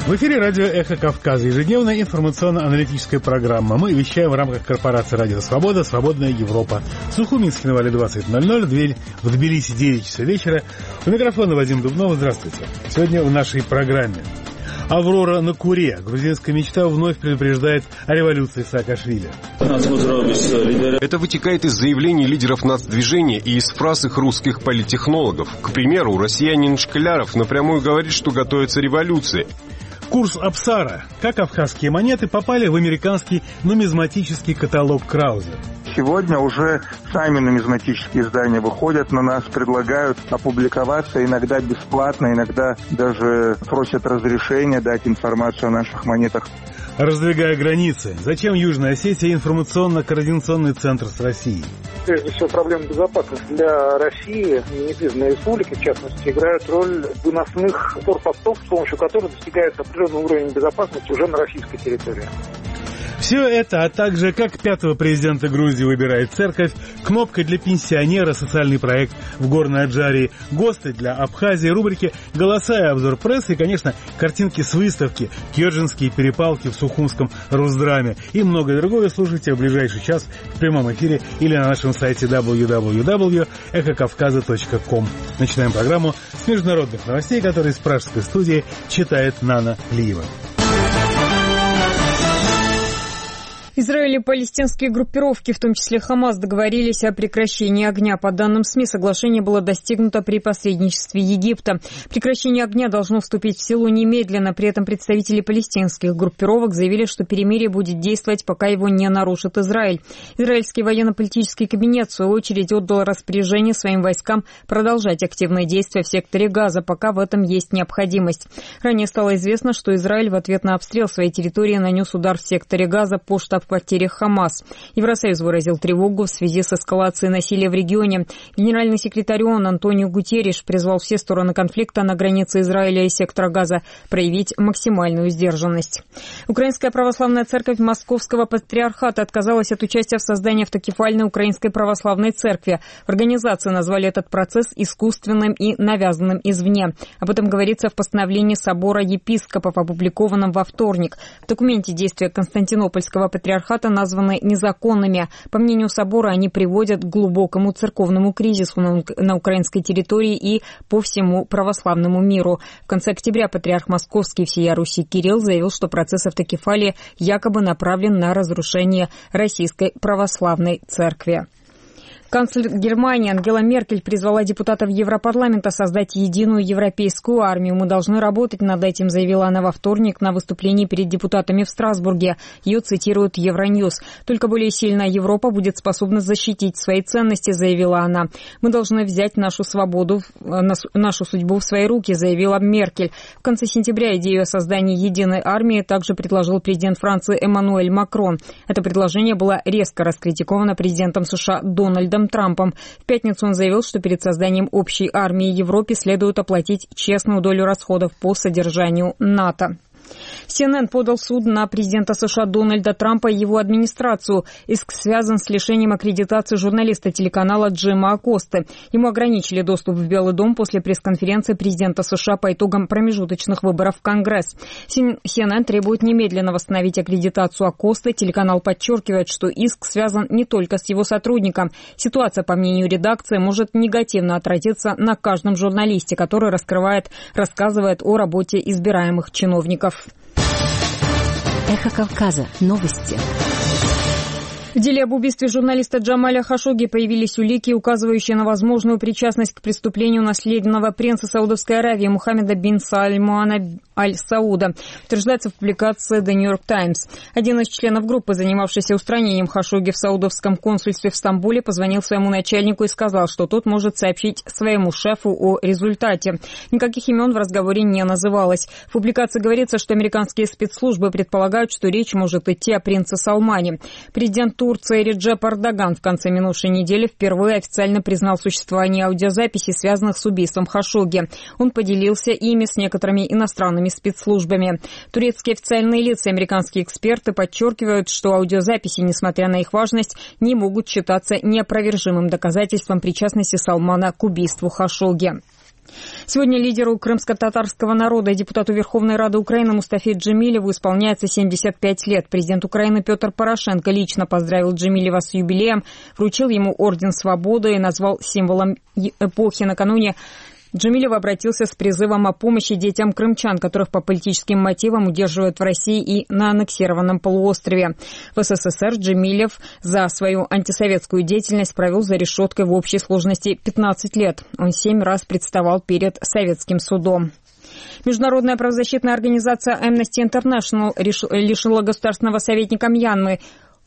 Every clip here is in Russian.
В эфире радио «Эхо Кавказа», ежедневная информационно-аналитическая программа. Мы вещаем в рамках корпорации «Радио Свобода», «Свободная Европа». Сухуминский на Вале 20:00, дверь в Тбилиси 9 часов вечера. У микрофона Вадим Дубнов. Здравствуйте. Сегодня в нашей программе. Аврора на Куре. Грузинская мечта вновь предупреждает о революции Саакашвили. Это вытекает из заявлений лидеров нацдвижения и из фраз их русских политтехнологов. К примеру, россиянин Шкляров напрямую говорит, что готовится революция. Курс Апсара. Как кавказские монеты попали в американский нумизматический каталог Крауза. Сегодня уже сами нумизматические издания выходят на нас, предлагают опубликоваться, иногда бесплатно, иногда даже просят разрешения дать информацию о наших монетах. Раздвигая границы. Зачем Южная Осетия информационно-координационный центр с Россией? Прежде всего, проблемы безопасности для России, непризнанные республики, в частности, играют роль выносных форпостов, с помощью которых достигается определенный уровень безопасности уже на российской территории. Все это, а также как пятого президента Грузии выбирает церковь, кнопка для пенсионера, социальный проект в Горной Аджарии, ГОСТы для Абхазии, рубрики «Голоса» и обзор прессы и, конечно, картинки с выставки, кёрджинские перепалки в Сухумском Русдраме и многое другое слушайте в ближайший час в прямом эфире или на нашем сайте www.эхокавказа.ком. Начинаем программу с международных новостей, которые из пражской студии читает Нана Лиева. Израиль и палестинские группировки, в том числе Хамас, договорились о прекращении огня. По данным СМИ, соглашение было достигнуто при посредничестве Египта. Прекращение огня должно вступить в силу немедленно. При этом представители палестинских группировок заявили, что перемирие будет действовать, пока его не нарушит Израиль. Израильский военно-политический кабинет, в свою очередь, отдал распоряжение своим войскам продолжать активные действия в секторе Газа, пока в этом есть необходимость. Ранее стало известно, что Израиль в ответ на обстрел своей территории нанес удар в секторе Газа по штаб-квартире Хамас. Евросоюз выразил тревогу в связи с эскалацией насилия в регионе. Генеральный секретарь ООН Антонио Гутерриш призвал все стороны конфликта на границе Израиля и сектора Газа проявить максимальную сдержанность. Украинская православная церковь Московского патриархата отказалась от участия в создании автокефальной Украинской православной церкви. В организации назвали этот процесс искусственным и навязанным извне. Об этом говорится в постановлении Собора епископов, опубликованном во вторник. В документе действия Константинопольского патриархата названы незаконными. По мнению собора, они приводят к глубокому церковному кризису на украинской территории и по всему православному миру. В конце октября патриарх Московский всея Руси Кирилл заявил, что процесс автокефалии якобы направлен на разрушение Российской православной церкви. Канцлер Германии Ангела Меркель призвала депутатов Европарламента создать единую европейскую армию. «Мы должны работать над этим», заявила она во вторник на выступлении перед депутатами в Страсбурге. Ее цитирует Евроньюз. «Только более сильная Европа будет способна защитить свои ценности», заявила она. «Мы должны взять нашу свободу, нашу судьбу в свои руки», заявила Меркель. В конце сентября идею о создании единой армии также предложил президент Франции Эммануэль Макрон. Это предложение было резко раскритиковано президентом США Дональдом Трампом. В пятницу он заявил, что перед созданием общей армии Европе следует оплатить честную долю расходов по содержанию НАТО. CNN подал в суд на президента США Дональда Трампа и его администрацию. Иск связан с лишением аккредитации журналиста телеканала Джима Акосты. Ему ограничили доступ в Белый дом после пресс-конференции президента США по итогам промежуточных выборов в Конгресс. CNN требует немедленно восстановить аккредитацию Акосты. Телеканал подчеркивает, что иск связан не только с его сотрудником. Ситуация, по мнению редакции, может негативно отразиться на каждом журналисте, который рассказывает о работе избираемых чиновников. Эхо Кавказа. Новости. В деле об убийстве журналиста Джамаля Хашогги появились улики, указывающие на возможную причастность к преступлению наследного принца Саудовской Аравии Мухаммеда бин Сальмана Аль-Сауда, утверждается в публикации The New York Times. Один из членов группы, занимавшийся устранением Хашогги в саудовском консульстве в Стамбуле, позвонил своему начальнику и сказал, что тот может сообщить своему шефу о результате. Никаких имен в разговоре не называлось. В публикации говорится, что американские спецслужбы предполагают, что речь может идти о принце Салмане. Президент Турции Реджеп Эрдоган в конце минувшей недели впервые официально признал существование аудиозаписей, связанных с убийством Хашогги. Он поделился ими с некоторыми иностранными спецслужбами. Турецкие официальные лица и американские эксперты подчеркивают, что аудиозаписи, несмотря на их важность, не могут считаться неопровержимым доказательством причастности Салмана к убийству Хашогги. Сегодня лидеру крымско-татарского народа и депутату Верховной Рады Украины Мустафе Джемилеву исполняется 75 лет. Президент Украины Петр Порошенко лично поздравил Джемилева с юбилеем, вручил ему орден свободы и назвал символом эпохи. Накануне Джемилев обратился с призывом о помощи детям крымчан, которых по политическим мотивам удерживают в России и на аннексированном полуострове. В СССР Джемилев за свою антисоветскую деятельность провел за решеткой в общей сложности 15 лет. Он 7 раз представал перед советским судом. Международная правозащитная организация Amnesty International лишила государственного советника Мьянмы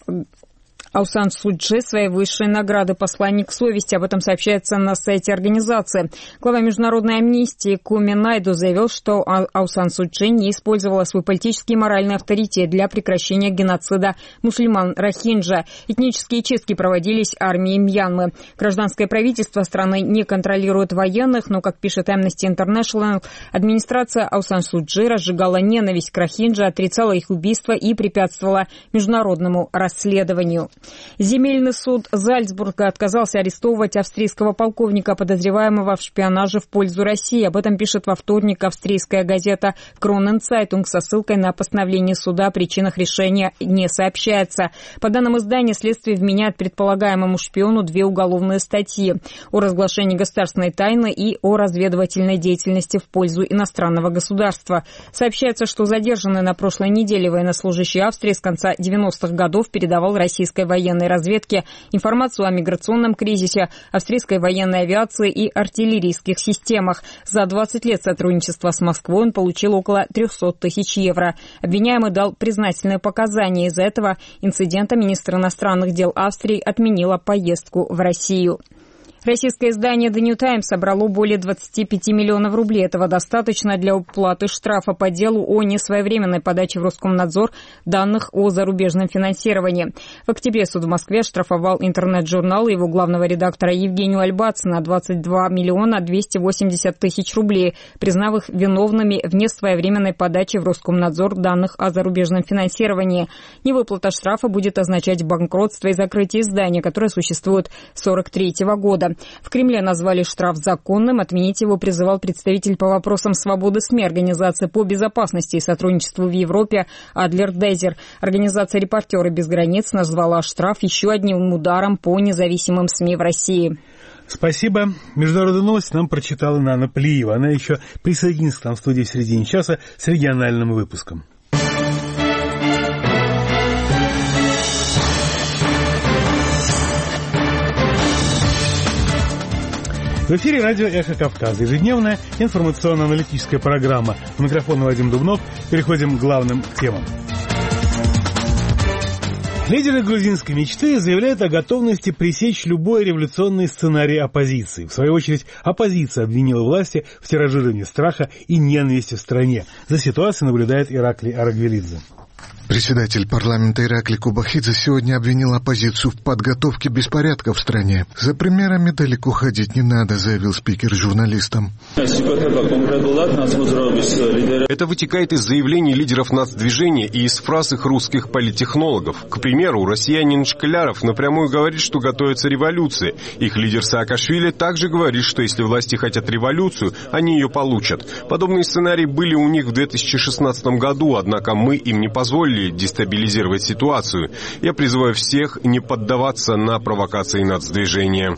Аун Сан Су Чжи своей высшей награды «Посланник совести». Об этом сообщается на сайте организации. Глава международной амнистии Куми Найду заявил, что Аун Сан Су Чжи не использовала свой политический и моральный авторитет для прекращения геноцида мусульман Рохинджа. Этнические чистки проводились армией Мьянмы. Гражданское правительство страны не контролирует военных, но, как пишет Amnesty International, администрация Аун Сан Су Чжи разжигала ненависть к Рохинджа, отрицала их убийство и препятствовала международному расследованию. Земельный суд Зальцбурга отказался арестовывать австрийского полковника, подозреваемого в шпионаже в пользу России. Об этом пишет во вторник австрийская газета «Кронен Цайтунг» со ссылкой на постановление суда. О причинах решения не сообщается. По данным издания, следствие вменяет предполагаемому шпиону 2 уголовные статьи о разглашении государственной тайны и о разведывательной деятельности в пользу иностранного государства. Сообщается, что задержанный на прошлой неделе военнослужащий Австрии с конца 90-х годов передавал российской военной разведке информацию о миграционном кризисе, австрийской военной авиации и артиллерийских системах. За 20 лет сотрудничества с Москвой он получил около 300 тысяч евро. Обвиняемый дал признательные показания. Из-за этого инцидента министр иностранных дел Австрии отменила поездку в Россию. Российское издание The New Times собрало более 25 миллионов рублей. Этого достаточно для уплаты штрафа по делу о несвоевременной подаче в Роскомнадзор данных о зарубежном финансировании. В октябре суд в Москве штрафовал интернет-журнал и его главного редактора Евгению Альбац на 22 миллиона 280 тысяч рублей, признав их виновными в несвоевременной подаче в Роскомнадзор данных о зарубежном финансировании. Невыплата штрафа будет означать банкротство и закрытие издания, которое существует с 1943 года. В Кремле назвали штраф законным. Отменить его призывал представитель по вопросам свободы СМИ Организации по безопасности и сотрудничеству в Европе Адлер Дезер. Организация «Репортеры без границ» назвала штраф еще одним ударом по независимым СМИ в России. Спасибо. Международные новости нам прочитала Нана Плиева. Она еще присоединится к нам в студии в середине часа с региональным выпуском. В эфире радио «Эхо Кавказа». Ежедневная информационно-аналитическая программа. У микрофона Вадим Дубнов. Переходим к главным темам. Лидеры грузинской мечты заявляют о готовности пресечь любой революционный сценарий оппозиции. В свою очередь, оппозиция обвинила власти в тиражировании страха и ненависти в стране. За ситуацией наблюдает Ираклий Арагвелидзе. Председатель парламента Ираклий Кубахидзе сегодня обвинил оппозицию в подготовке беспорядка в стране. За примерами далеко ходить не надо, заявил спикер журналистам. Это вытекает из заявлений лидеров нацдвижения и из фраз их русских политтехнологов. К примеру, россиянин Шкляров напрямую говорит, что готовится революция. Их лидер Саакашвили также говорит, что если власти хотят революцию, они ее получат. Подобные сценарии были у них в 2016 году, однако мы им не позволили дестабилизировать ситуацию. Я призываю всех не поддаваться на провокации нацдвижения.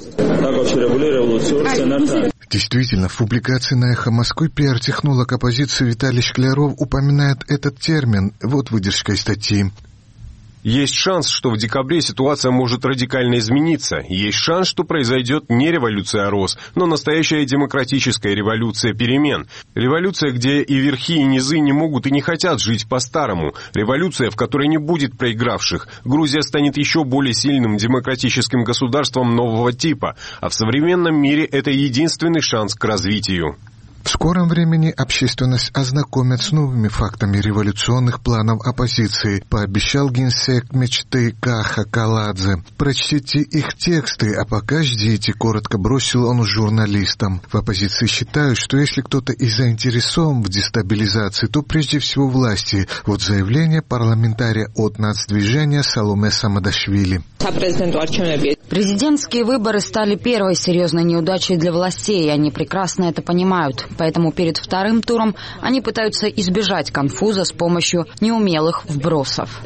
Действительно, в публикации на «Эхо Москвы» пиар-технолог оппозиции Виталий Шкляров упоминает этот термин. Вот выдержка из статьи. Есть шанс, что в декабре ситуация может радикально измениться. Есть шанс, что произойдет не революция роз, но настоящая демократическая революция перемен. Революция, где и верхи, и низы не могут и не хотят жить по-старому. Революция, в которой не будет проигравших. Грузия станет еще более сильным демократическим государством нового типа. А в современном мире это единственный шанс к развитию. В скором времени общественность ознакомят с новыми фактами революционных планов оппозиции, пообещал генсек мечты Каха Каладзе. Прочтите их тексты, а пока ждите, коротко бросил он журналистам. В оппозиции считают, что если кто-то и заинтересован в дестабилизации, то прежде всего власти. Вот заявление парламентария от нацдвижения Саломе Самадашвили. Президентские выборы стали первой серьезной неудачей для властей, и они прекрасно это понимают. Поэтому перед вторым туром они пытаются избежать конфуза с помощью неумелых вбросов.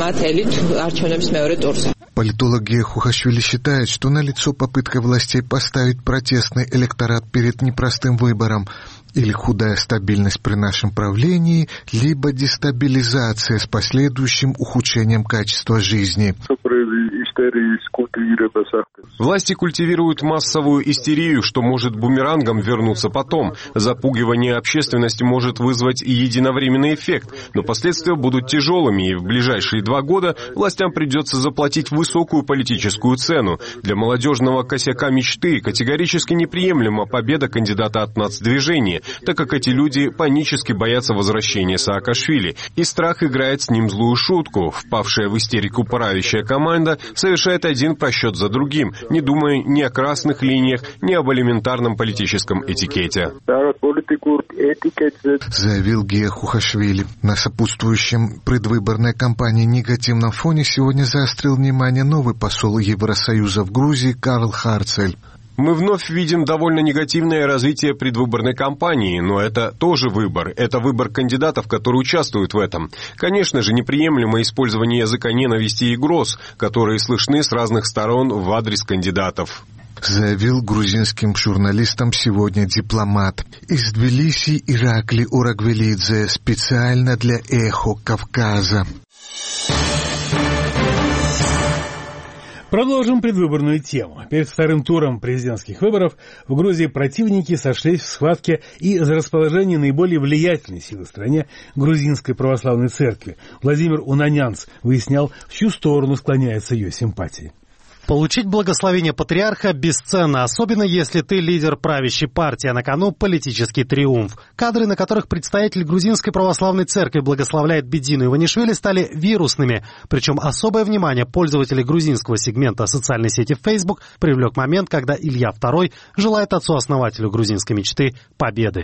Политолог Гия Хухашвили считает, что налицо попытка властей поставить протестный электорат перед непростым выбором. Или худая стабильность при нашем правлении, либо дестабилизация с последующим ухудшением качества жизни. Власти культивируют массовую истерию, что может бумерангом вернуться потом. Запугивание общественности может вызвать единовременный эффект, но последствия будут тяжелыми, и в ближайшие 2 года властям придется заплатить высокую политическую цену. Для молодежного косяка мечты категорически неприемлема победа кандидата от нацдвижения, так как эти люди панически боятся возвращения Саакашвили, и страх играет с ним злую шутку. Впавшая в истерику правящая команда совершает один просчет за другим, не думая ни о красных линиях, ни об элементарном политическом этикете. Заявил Гия Хухашвили. На сопутствующем предвыборной кампании негативном фоне сегодня заострил внимание новый посол Евросоюза в Грузии Карл Харцель. Мы вновь видим довольно негативное развитие предвыборной кампании, но это тоже выбор. Это выбор кандидатов, которые участвуют в этом. Конечно же, неприемлемо использование языка ненависти и угроз, которые слышны с разных сторон в адрес кандидатов. Заявил грузинским журналистам сегодня дипломат. Из Тбилиси Иракли Урагвелидзе специально для «Эхо Кавказа». Продолжим предвыборную тему. Перед вторым туром президентских выборов в Грузии противники сошлись в схватке из-за расположения наиболее влиятельной силы в стране Грузинской православной церкви. Владимир Унанянц выяснял, в чью сторону склоняются ее симпатии. Получить благословение патриарха бесценно, особенно если ты лидер правящей партии, а на кону политический триумф. Кадры, на которых представитель Грузинской православной церкви благословляет Бедину Иванишвили, стали вирусными. Причем особое внимание пользователей грузинского сегмента социальной сети Facebook привлек момент, когда Илья II желает отцу-основателю грузинской мечты победы.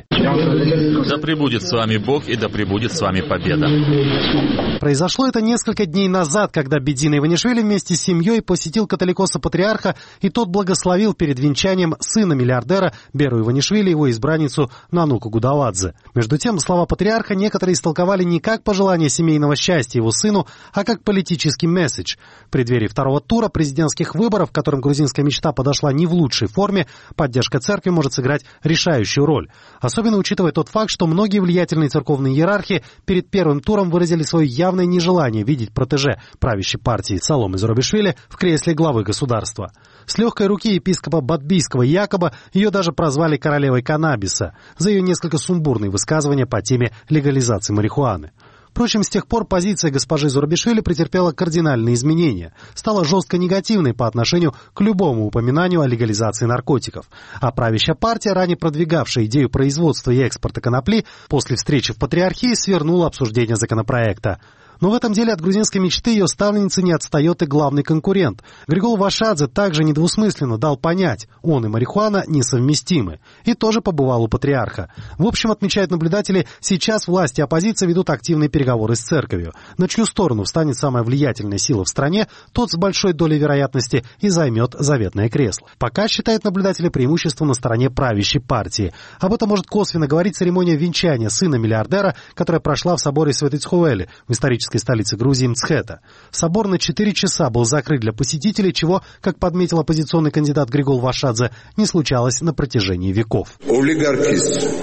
Да пребудет с вами Бог и да пребудет с вами победа. Произошло это несколько дней назад, когда Бедина Иванишвили вместе с семьей посетил католикоса-патриарха, и тот благословил перед венчанием сына миллиардера Беру Иванишвили его избранницу Нануку Гудаладзе. Между тем, слова патриарха некоторые истолковали не как пожелание семейного счастья его сыну, а как политический месседж. В преддверии второго тура президентских выборов, в котором грузинская мечта подошла не в лучшей форме, поддержка церкви может сыграть решающую роль. Особенно учитывая тот факт, что многие влиятельные церковные иерархи перед первым туром выразили свое явное нежелание видеть протеже правящей партии Саломе Зурабишвили в кресле главы государства. С легкой руки епископа Бадбийского Якоба ее даже прозвали королевой каннабиса за ее несколько сумбурные высказывания по теме легализации марихуаны. Впрочем, с тех пор позиция госпожи Зурабишвили претерпела кардинальные изменения, стала жестко негативной по отношению к любому упоминанию о легализации наркотиков. А правящая партия, ранее продвигавшая идею производства и экспорта конопли, после встречи в патриархии свернула обсуждение законопроекта. Но в этом деле от грузинской мечты ее ставленницы не отстает и главный конкурент. Григол Вашадзе также недвусмысленно дал понять, он и марихуана несовместимы, и тоже побывал у патриарха. В общем, отмечают наблюдатели, сейчас власти и оппозиция ведут активные переговоры с церковью. На чью сторону встанет самая влиятельная сила в стране, тот с большой долей вероятности и займет заветное кресло. Пока, считают наблюдатели, преимущество на стороне правящей партии. Об этом может косвенно говорить церемония венчания сына миллиардера, которая прошла в соборе Святый-Цхуэли в исторической столице Грузии Мцхета. Собор на 4 часа был закрыт для посетителей, чего, как подметил оппозиционный кандидат Григол Вашадзе, не случалось на протяжении веков.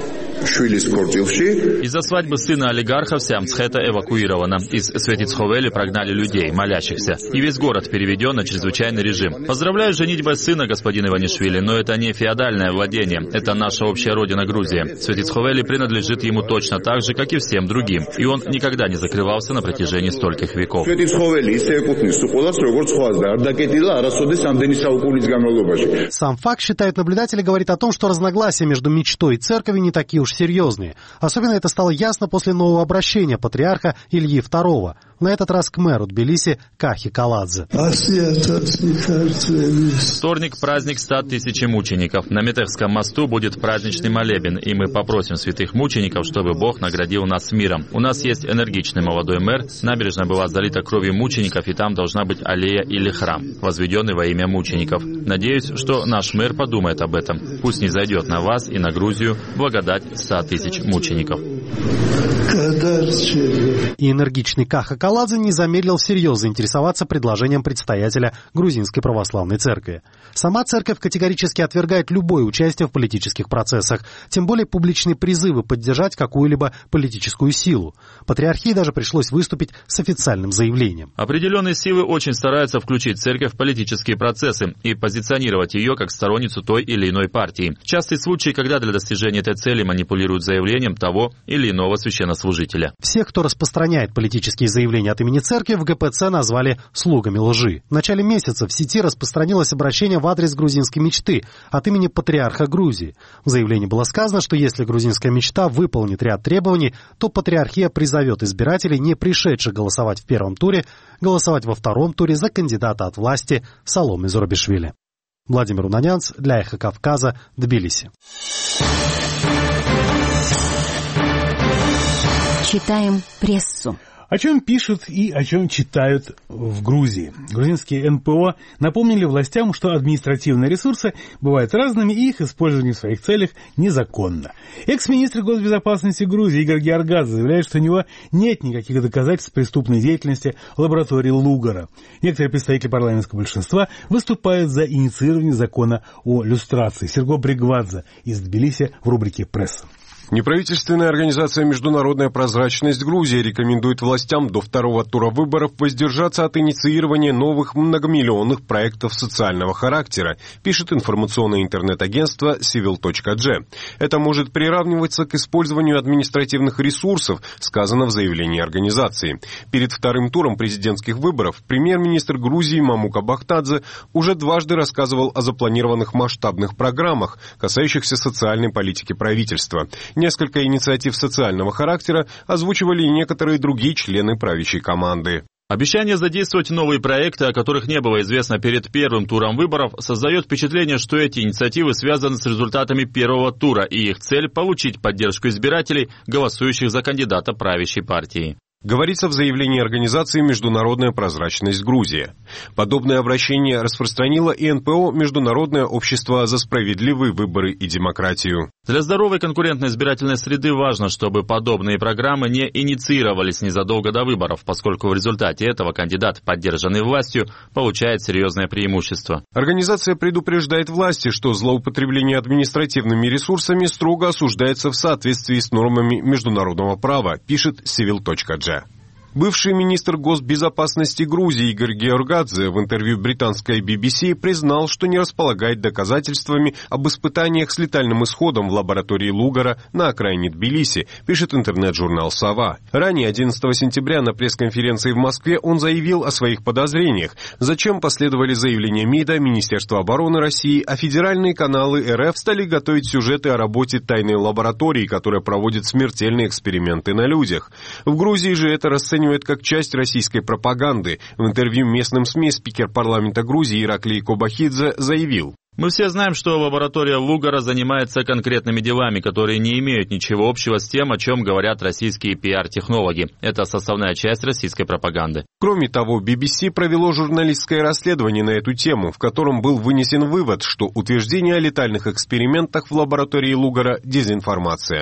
Из-за свадьбы сына олигарха вся Мцхета эвакуирована. Из Светицховели прогнали людей, молящихся. И весь город переведен на чрезвычайный режим. Поздравляю с женитьбой сына господина Иванишвили, но это не феодальное владение. Это наша общая родина Грузия. Светицховели принадлежит ему точно так же, как и всем другим. И он никогда не закрывался на протяжении стольких веков. Сам факт, считают наблюдатели, говорит о том, что разногласия между мечтой и церковью не такие уж серьезные. Особенно это стало ясно после нового обращения патриарха Ильи II. На этот раз к мэру Тбилиси Кахи Каладзе. Вторник – праздник 100 тысяч мучеников. На Метевском мосту будет праздничный молебен, и мы попросим святых мучеников, чтобы Бог наградил нас миром. У нас есть энергичный молодой мэр, набережная была залита кровью мучеников, и там должна быть аллея или храм, возведенный во имя мучеников. Надеюсь, что наш мэр подумает об этом. Пусть не зайдет на вас и на Грузию благодать 100 тысяч мучеников. И энергичный Каха Каладзе не замедлил всерьез заинтересоваться предложением предстоятеля Грузинской православной церкви. Сама церковь категорически отвергает любое участие в политических процессах, тем более публичные призывы поддержать какую-либо политическую силу. Патриархии даже пришлось выступить с официальным заявлением. Определенные силы очень стараются включить церковь в политические процессы и позиционировать ее как сторонницу той или иной партии. Частый случай, когда для достижения этой цели манипулируют заявлением того или иного священнослужителя. Всех, кто распространяет политические заявления от имени церкви, в ГПЦ назвали слугами лжи. В начале месяца в сети распространилось обращение в адрес грузинской мечты от имени патриарха Грузии. В заявлении было сказано, что если грузинская мечта выполнит ряд требований, то патриархия призовет избирателей, не пришедших голосовать в первом туре, голосовать во втором туре за кандидата от власти Саломе Зурабишвили. Владимир Унанянц для Эхо Кавказа, Тбилиси. Читаем прессу. О чем пишут и о чем читают в Грузии. Грузинские НПО напомнили властям, что административные ресурсы бывают разными и их использование в своих целях незаконно. Экс-министр госбезопасности Грузии Игорь Георгадзе заявляет, что у него нет никаких доказательств преступной деятельности лаборатории Лугара. Некоторые представители парламентского большинства выступают за инициирование закона о люстрации. Серго Бригвадзе из Тбилиси в рубрике «Пресса». Неправительственная организация «Международная прозрачность Грузии» рекомендует властям до второго тура выборов воздержаться от инициирования новых многомиллионных проектов социального характера, пишет информационное интернет-агентство Civil.g. Это может приравниваться к использованию административных ресурсов, сказано в заявлении организации. Перед вторым туром президентских выборов премьер-министр Грузии Мамука Бахтадзе уже дважды рассказывал о запланированных масштабных программах, касающихся социальной политики правительства. Несколько инициатив социального характера озвучивали и некоторые другие члены правящей команды. Обещание задействовать новые проекты, о которых не было известно перед первым туром выборов, создает впечатление, что эти инициативы связаны с результатами первого тура, и их цель – получить поддержку избирателей, голосующих за кандидата правящей партии. Говорится в заявлении организации «Международная прозрачность Грузии». Подобное обращение распространило и НПО «Международное общество за справедливые выборы и демократию». Для здоровой конкурентной избирательной среды важно, чтобы подобные программы не инициировались незадолго до выборов, поскольку в результате этого кандидат, поддержанный властью, получает серьезное преимущество. Организация предупреждает власти, что злоупотребление административными ресурсами строго осуждается в соответствии с нормами международного права, пишет Civil.g. Бывший министр госбезопасности Грузии Игорь Георгадзе в интервью британской BBC признал, что не располагает доказательствами об испытаниях с летальным исходом в лаборатории Лугара на окраине Тбилиси, пишет интернет-журнал «Сова». Ранее, 11 сентября, на пресс-конференции в Москве он заявил о своих подозрениях, зачем последовали заявления МИДа, Министерства обороны России, а федеральные каналы РФ стали готовить сюжеты о работе тайной лаборатории, которая проводит смертельные эксперименты на людях. В Грузии же это расценивается как часть российской пропаганды. В интервью местным СМИ спикер парламента Грузии Ираклий Кобахидзе заявил: «Мы все знаем, что лаборатория Лугара занимается конкретными делами, которые не имеют ничего общего с тем, о чем говорят российские пиар-технологи. Это составная часть российской пропаганды». Кроме того, BBC провело журналистское расследование на эту тему, в котором был вынесен вывод, что утверждение о летальных экспериментах в лаборатории Лугара – дезинформация.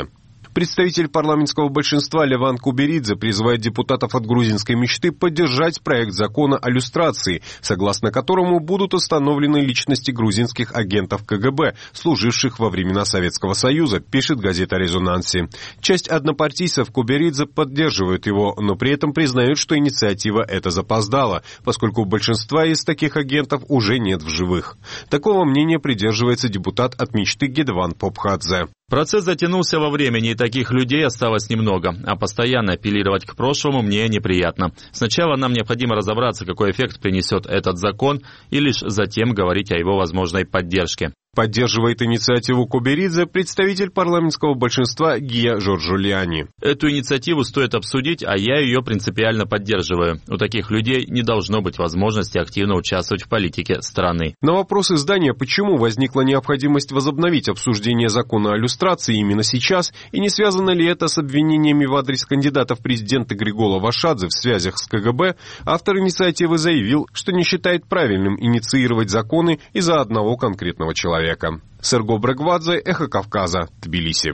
Представитель парламентского большинства Леван Куберидзе призывает депутатов от грузинской мечты поддержать проект закона о люстрации, согласно которому будут установлены личности грузинских агентов КГБ, служивших во времена Советского Союза, пишет газета «Резонанси». Часть однопартийцев Куберидзе поддерживают его, но при этом признают, что инициатива эта запоздала, поскольку у большинства из таких агентов уже нет в живых. Такого мнения придерживается депутат от мечты Гедван Попхадзе. Процесс затянулся во времени, и таких людей осталось немного, а постоянно апеллировать к прошлому мне неприятно. Сначала нам необходимо разобраться, какой эффект принесет этот закон, и лишь затем говорить о его возможной поддержке. Поддерживает инициативу Куберидзе представитель парламентского большинства Гия Жоржулиани. Эту инициативу стоит обсудить, а я ее принципиально поддерживаю. У таких людей не должно быть возможности активно участвовать в политике страны. На вопрос издания, почему возникла необходимость возобновить обсуждение закона о люстрации именно сейчас, и не связано ли это с обвинениями в адрес кандидата в президенты Григола Вашадзе в связях с КГБ, автор инициативы заявил, что не считает правильным инициировать законы из-за одного конкретного человека. Серго Брегвадзе, Эхо Кавказа, Тбилиси.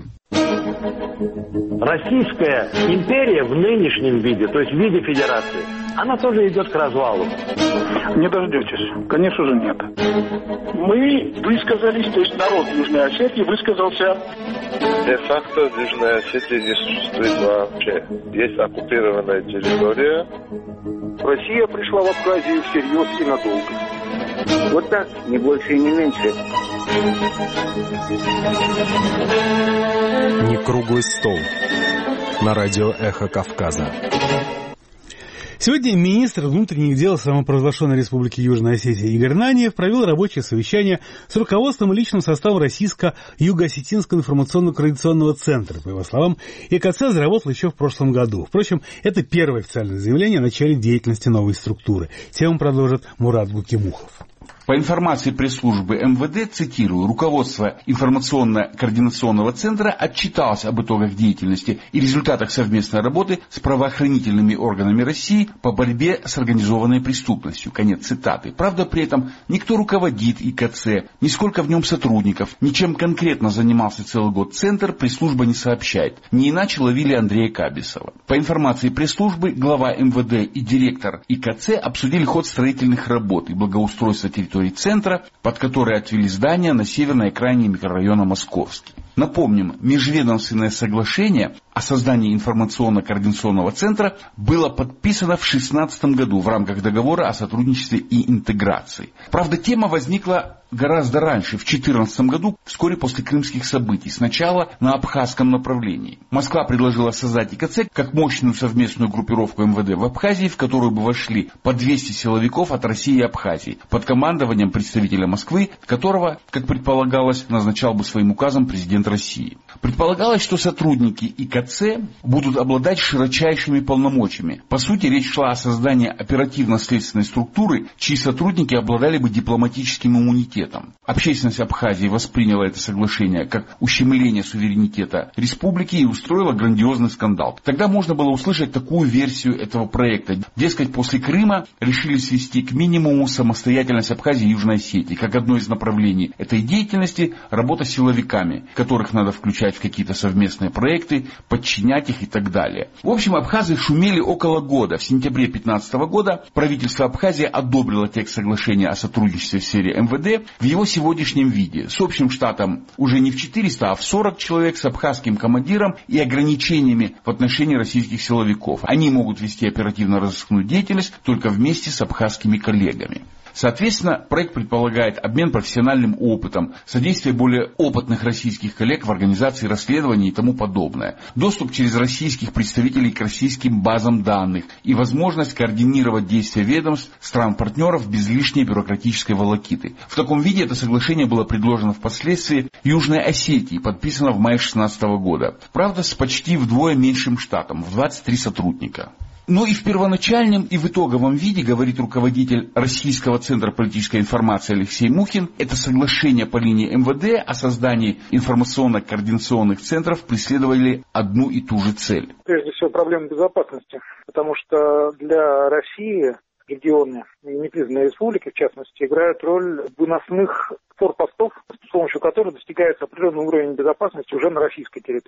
Российская империя в нынешнем виде, то есть в виде федерации, она тоже идет к развалу. Не дождетесь. Конечно же, нет. Мы высказались, то есть народ Южной Осетии высказался. Де-факто в Южной Осетии не существует вообще. Есть оккупированная территория. Россия пришла в Абхазию всерьез и надолго. Вот так, не больше и не меньше. Не круглый стол. На радио «Эхо Кавказа». Сегодня министр внутренних дел самопровозглашенной Республики Южная Осетия Игорь Наниев провел рабочее совещание с руководством и личным составом Российско-Юго-Осетинского информационно-координационного центра. По его словам, ИКЦ заработал еще в прошлом году. Впрочем, это первое официальное заявление о начале деятельности новой структуры. Тему продолжит Мурат Гукимухов. По информации пресс-службы МВД, цитирую, руководство информационно-координационного центра отчиталось об итогах деятельности и результатах совместной работы с правоохранительными органами России по борьбе с организованной преступностью. Конец цитаты. Правда, при этом никто руководит ИКЦ, нисколько в нем сотрудников, ничем конкретно занимался целый год центр, пресс-служба не сообщает. Не иначе ловили Андрея Кабисова. По информации пресс-службы, глава МВД и директор ИКЦ обсудили ход строительных работ и благоустройства территории центра, под который отвели здание на северной окраине микрорайона Московский. Напомним, межведомственное соглашение о создании информационно-координационного центра было подписано в 2016 году в рамках договора о сотрудничестве и интеграции. Правда, тема возникла гораздо раньше, в 2014 году, вскоре после крымских событий, сначала на абхазском направлении. Москва предложила создать ИКЦ как мощную совместную группировку МВД в Абхазии, в которую бы вошли по 200 силовиков от России и Абхазии, под командованием представителя Москвы, которого, как предполагалось, назначал бы своим указом президент России. Предполагалось, что сотрудники ИКЦ будут обладать широчайшими полномочиями. По сути, речь шла о создании оперативно-следственной структуры, чьи сотрудники обладали бы дипломатическим иммунитетом. Общественность Абхазии восприняла это соглашение как ущемление суверенитета республики и устроила грандиозный скандал. Тогда можно было услышать такую версию этого проекта. Дескать, после Крыма решили свести к минимуму самостоятельность Абхазии и Южной Осетии. Как одно из направлений этой деятельности – работа с силовиками, которых надо включать в какие-то совместные проекты, подчинять их и так далее. В общем, абхазы шумели около года. В сентябре 2015 года правительство Абхазии одобрило текст соглашения о сотрудничестве в сфере МВД в его сегодняшнем виде, с общим штатом уже не в 400, а в 40 человек, с абхазским командиром и ограничениями в отношении российских силовиков. Они могут вести оперативно-розыскную деятельность только вместе с абхазскими коллегами. Соответственно, проект предполагает обмен профессиональным опытом, содействие более опытных российских коллег в организации расследований и тому подобное, доступ через российских представителей к российским базам данных и возможность координировать действия ведомств, стран-партнеров без лишней бюрократической волокиты. В таком виде это соглашение было предложено впоследствии Южной Осетии, подписано в мае 2016 года. Правда, с почти вдвое меньшим штатом, в 23 сотрудника. Но и в первоначальном, и в итоговом виде, говорит руководитель Российского центра политической информации Алексей Мухин, это соглашение по линии МВД о создании информационно-координационных центров преследовали одну и ту же цель. Прежде всего, проблема безопасности, потому что для России регионы и непризнанные республики, в частности, играют роль выносных форпостов, с помощью которых достигается определенный уровень безопасности уже на российской территории.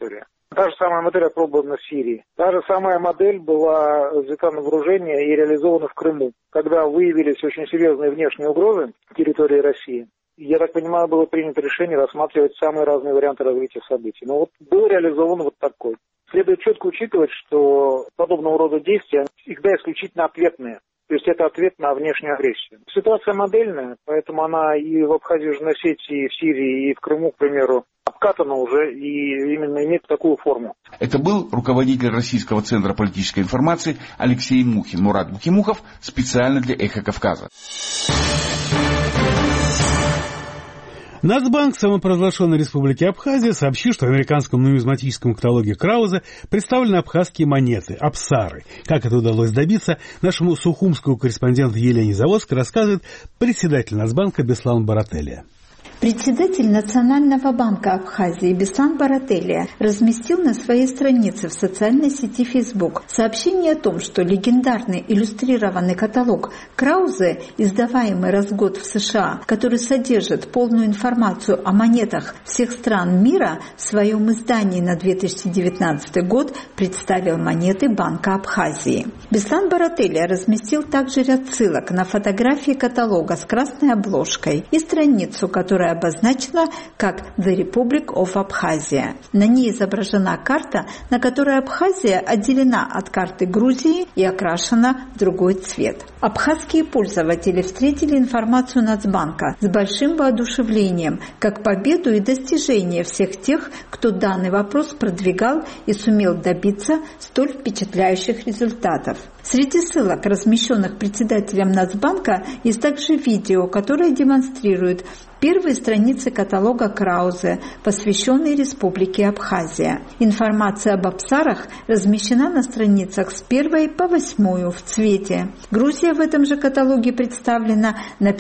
Та же самая модель опробована в Сирии. Та же самая модель была взята на вооружение и реализована в Крыму, когда выявились очень серьезные внешние угрозы территории России. Я так понимаю, было принято решение рассматривать самые разные варианты развития событий. Но вот был реализован вот такой. Следует четко учитывать, что подобного рода действия всегда исключительно ответные. То есть это ответ на внешнюю агрессию. Ситуация модельная, поэтому она и в Абхазии, Южной Осетии, и в Сирии, и в Крыму, к примеру, обкатана уже и именно имеет такую форму. Это был руководитель Российского центра политической информации Алексей Мухин. Мурат Бухимухов специально для «Эхо Кавказа». Нацбанк самопровозглашенной Республики Абхазия сообщил, что в американском нумизматическом каталоге Краузе представлены абхазские монеты, абсары. Как это удалось добиться, нашему сухумскому корреспонденту Елене Заводской рассказывает председатель Нацбанка Беслан Барателия. Председатель Национального банка Абхазии Беслан Барателия разместил на своей странице в социальной сети Facebook сообщение о том, что легендарный иллюстрированный каталог Краузе, издаваемый раз в год в США, который содержит полную информацию о монетах всех стран мира, в своем издании на 2019 год представил монеты Банка Абхазии. Беслан Барателия разместил также ряд ссылок на фотографии каталога с красной обложкой и страницу, которая обозначена как The Republic of Abkhazia. На ней изображена карта, на которой Абхазия отделена от карты Грузии и окрашена в другой цвет. Абхазские пользователи встретили информацию Нацбанка с большим воодушевлением, как победу и достижение всех тех, кто данный вопрос продвигал и сумел добиться столь впечатляющих результатов. Среди ссылок, размещенных председателем Нацбанка, есть также видео, которое демонстрирует первые страницы каталога Краузе, посвященные Республике Абхазия. Информация об абсарах размещена на страницах с 1 по 8 в цвете. Грузия в этом же каталоге представлена на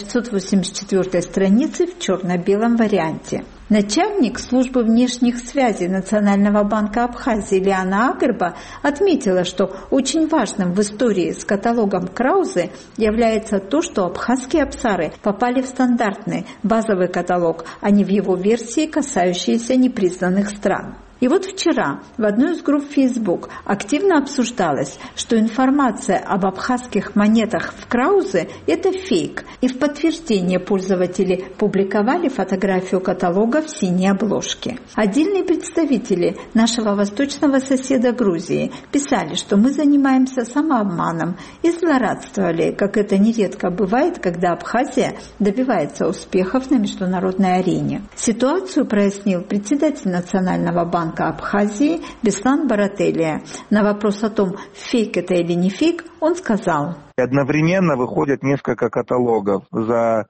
584 странице в черно-белом варианте. Начальник службы внешних связей Национального банка Абхазии Лиана Агырба отметила, что очень важным в истории с каталогом Краузе является то, что абхазские абсары попали в стандартный базовый каталог, а не в его версии, касающиеся непризнанных стран. И вот вчера в одной из групп Facebook активно обсуждалось, что информация об абхазских монетах в Краузе – это фейк, и в подтверждение пользователи публиковали фотографию каталога в синей обложке. Отдельные представители нашего восточного соседа Грузии писали, что мы занимаемся самообманом и злорадствовали, как это нередко бывает, когда Абхазия добивается успехов на международной арене. Ситуацию прояснил председатель Национального банка Абхазии Беслан Барателия. На вопрос о том, фейк это или не фейк, он сказал: Одновременно выходят несколько каталогов за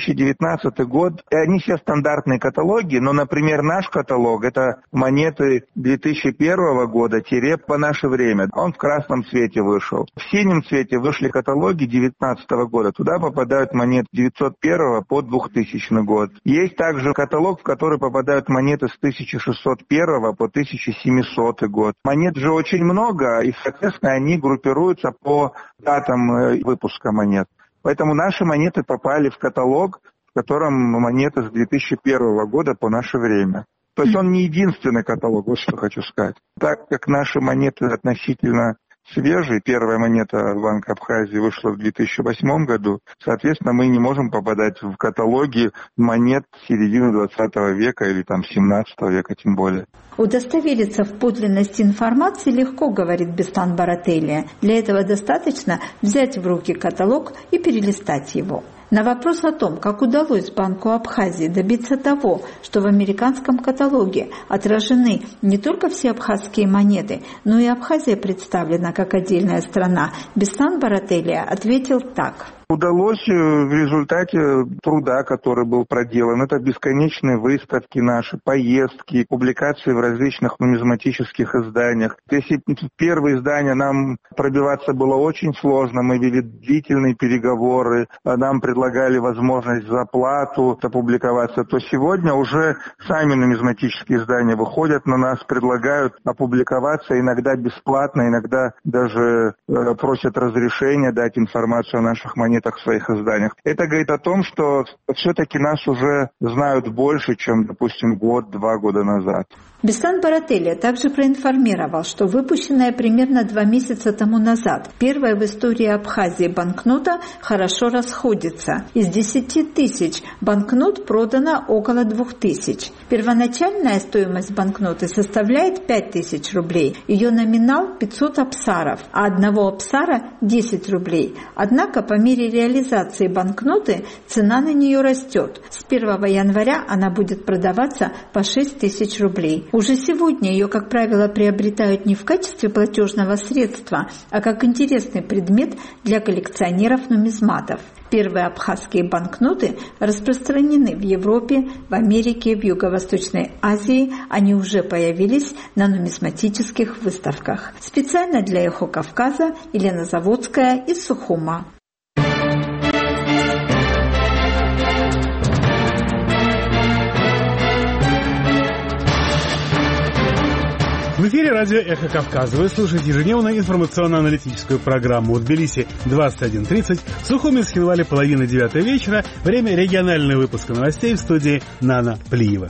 2019 год. И они все стандартные каталоги, но, например, наш каталог – это монеты 2001 года – по наше время. Он в красном цвете вышел. В синем цвете вышли каталоги 2019 года. Туда попадают монеты 901 по 2000 год. Есть также каталог, в который попадают монеты с 1601 по 1700 год. Монет же очень много, и, соответственно, они группируются по датам выпуска монет. Поэтому наши монеты попали в каталог, в котором монеты с 2001 года по наше время. То есть он не единственный каталог, вот что хочу сказать. Так как наши монеты относительно свежие, первая монета Банка Абхазии вышла в 2008 году, соответственно, мы не можем попадать в каталоги монет середины 20 века или там 17 века тем более. Удостовериться в подлинности информации легко, говорит Беслан Барателия. Для этого достаточно взять в руки каталог и перелистать его. На вопрос о том, как удалось Банку Абхазии добиться того, что в американском каталоге отражены не только все абхазские монеты, но и Абхазия представлена как отдельная страна, Беслан Барателия ответил так. Удалось в результате труда, который был проделан. Это бесконечные выставки наши, поездки, публикации в различных нумизматических изданиях. Если в первые издания нам пробиваться было очень сложно, мы вели длительные переговоры, нам предлагали возможность за плату опубликоваться, то сегодня уже сами нумизматические издания выходят на нас, предлагают опубликоваться, иногда бесплатно, иногда даже просят разрешения дать информацию о наших монетах монетах в своих изданиях. Это говорит о том, что все-таки нас уже знают больше, чем, допустим, год-два года назад. Бисан Барателли также проинформировал, что выпущенная примерно 2 месяца тому назад первая в истории Абхазии банкнота хорошо расходится. Из 10 тысяч банкнот продано около 2000. Первоначальная стоимость банкноты составляет 5000 рублей. Ее номинал 500 апсаров, а одного апсара 10 рублей. Однако по мере реализации банкноты цена на нее растет. С 1 января она будет продаваться по 6000 рублей. Уже сегодня ее, как правило, приобретают не в качестве платежного средства, а как интересный предмет для коллекционеров-нумизматов. Первые абхазские банкноты распространены в Европе, в Америке, в Юго-Восточной Азии. Они уже появились на нумизматических выставках. Специально для «Эхо Кавказа» Елена Заводская из Сухума. В эфире радио «Эхо Кавказа». Вы слушаете ежедневную информационно-аналитическую программу в Тбилиси 21:30, в Сухуме с Хинвали 8:30 вечера. Время регионального выпуска новостей в студии Нана Плиева.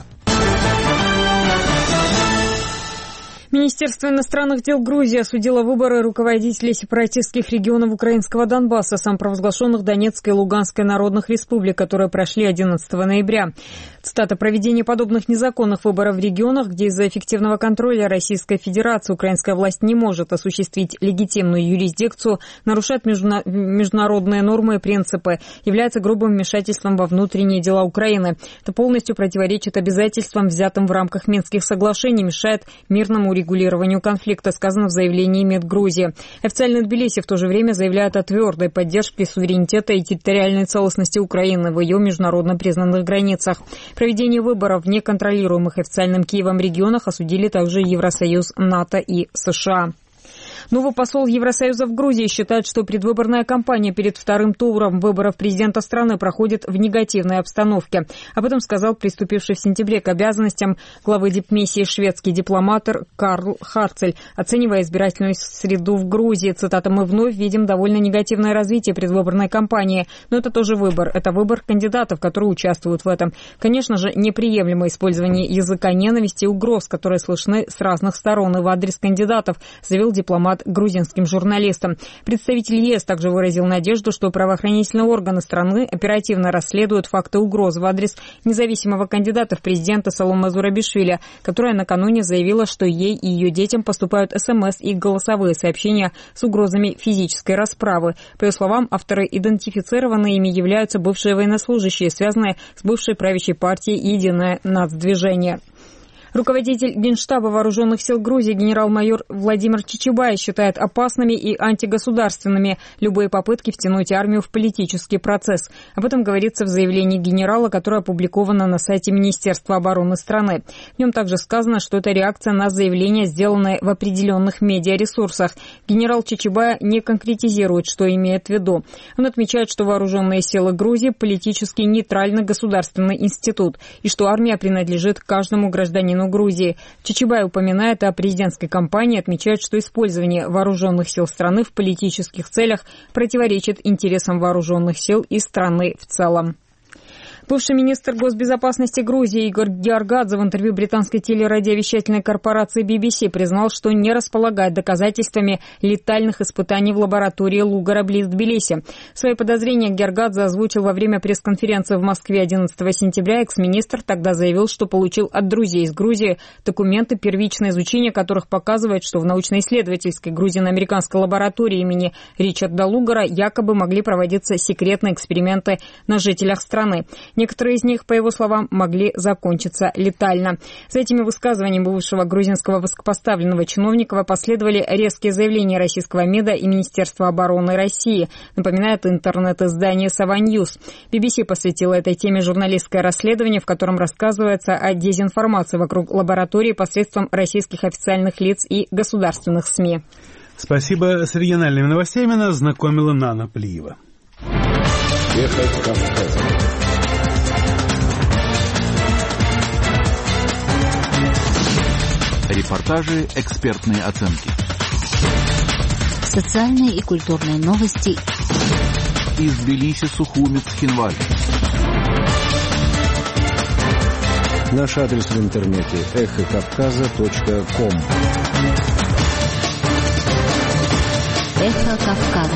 Министерство иностранных дел Грузии осудило выборы руководителей сепаратистских регионов украинского Донбасса, самопровозглашенных Донецкой и Луганской народных республик, которые прошли 11 ноября. Цитата: «Проведение подобных незаконных выборов в регионах, где из-за эффективного контроля Российской Федерации украинская власть не может осуществить легитимную юрисдикцию, нарушает международные нормы и принципы, является грубым вмешательством во внутренние дела Украины. Это полностью противоречит обязательствам, взятым в рамках Минских соглашений, мешает мирному регулированию конфликта», сказано в заявлении МИД Грузии. Официально Тбилиси в то же время заявляет о твердой поддержке суверенитета и территориальной целостности Украины в ее международно признанных границах. Проведение выборов в неконтролируемых официальным Киевом регионах осудили также Евросоюз, НАТО и США. Новый посол Евросоюза в Грузии считает, что предвыборная кампания перед вторым туром выборов президента страны проходит в негативной обстановке. Об этом сказал приступивший в сентябре к обязанностям главы дипмиссии шведский дипломат Карл Харцель, оценивая избирательную среду в Грузии. Цитата: «Мы вновь видим довольно негативное развитие предвыборной кампании, но это тоже выбор. Это выбор кандидатов, которые участвуют в этом. Конечно же, неприемлемо использование языка ненависти и угроз, которые слышны с разных сторон и в адрес кандидатов», заявил дипломат грузинским журналистам. Представитель ЕС также выразил надежду, что правоохранительные органы страны оперативно расследуют факты угроз в адрес независимого кандидата в президенты Саломе Зурабишвили, которая накануне заявила, что ей и ее детям поступают СМС и голосовые сообщения с угрозами физической расправы. По ее словам, авторы идентифицированные ими являются бывшие военнослужащие, связанные с бывшей правящей партией «Единое нацдвижение». Руководитель Генштаба Вооруженных сил Грузии генерал-майор Владимир Чичибай считает опасными и антигосударственными любые попытки втянуть армию в политический процесс. Об этом говорится в заявлении генерала, которое опубликовано на сайте Министерства обороны страны. В нем также сказано, что это реакция на заявления, сделанные в определенных медиаресурсах. Генерал Чичибай не конкретизирует, что имеет в виду. Он отмечает, что Вооруженные силы Грузии политически нейтральный государственный институт и что армия принадлежит каждому гражданину Грузии. Чичибай упоминает о президентской кампании, отмечает, что использование вооруженных сил страны в политических целях противоречит интересам вооруженных сил и страны в целом. Бывший министр госбезопасности Грузии Игорь Георгадзе в интервью британской телерадиовещательной корпорации BBC признал, что не располагает доказательствами летальных испытаний в лаборатории Лугара близ Тбилиси. Свои подозрения Георгадзе озвучил во время пресс-конференции в Москве 11 сентября. Экс-министр тогда заявил, что получил от друзей из Грузии документы, первичное изучение которых показывает, что в научно-исследовательской грузино-американской лаборатории имени Ричарда Лугара якобы могли проводиться секретные эксперименты на жителях страны. Некоторые из них, по его словам, могли закончиться летально. За этими высказываниями бывшего грузинского высокопоставленного чиновника последовали резкие заявления российского МИДа и Министерства обороны России, напоминает интернет-издание «Сава Ньюс». BBC посвятила этой теме журналистское расследование, в котором рассказывается о дезинформации вокруг лаборатории посредством российских официальных лиц и государственных СМИ. Спасибо. С региональными новостями нас знакомила Нана Плиева. Эхо Кавказа. Репортажи, экспертные оценки. Социальные и культурные новости. из Тбилиси, Сухуми, Цхинваль. Наш адрес в интернете эхокавказа.ком. Эхо Кавказа.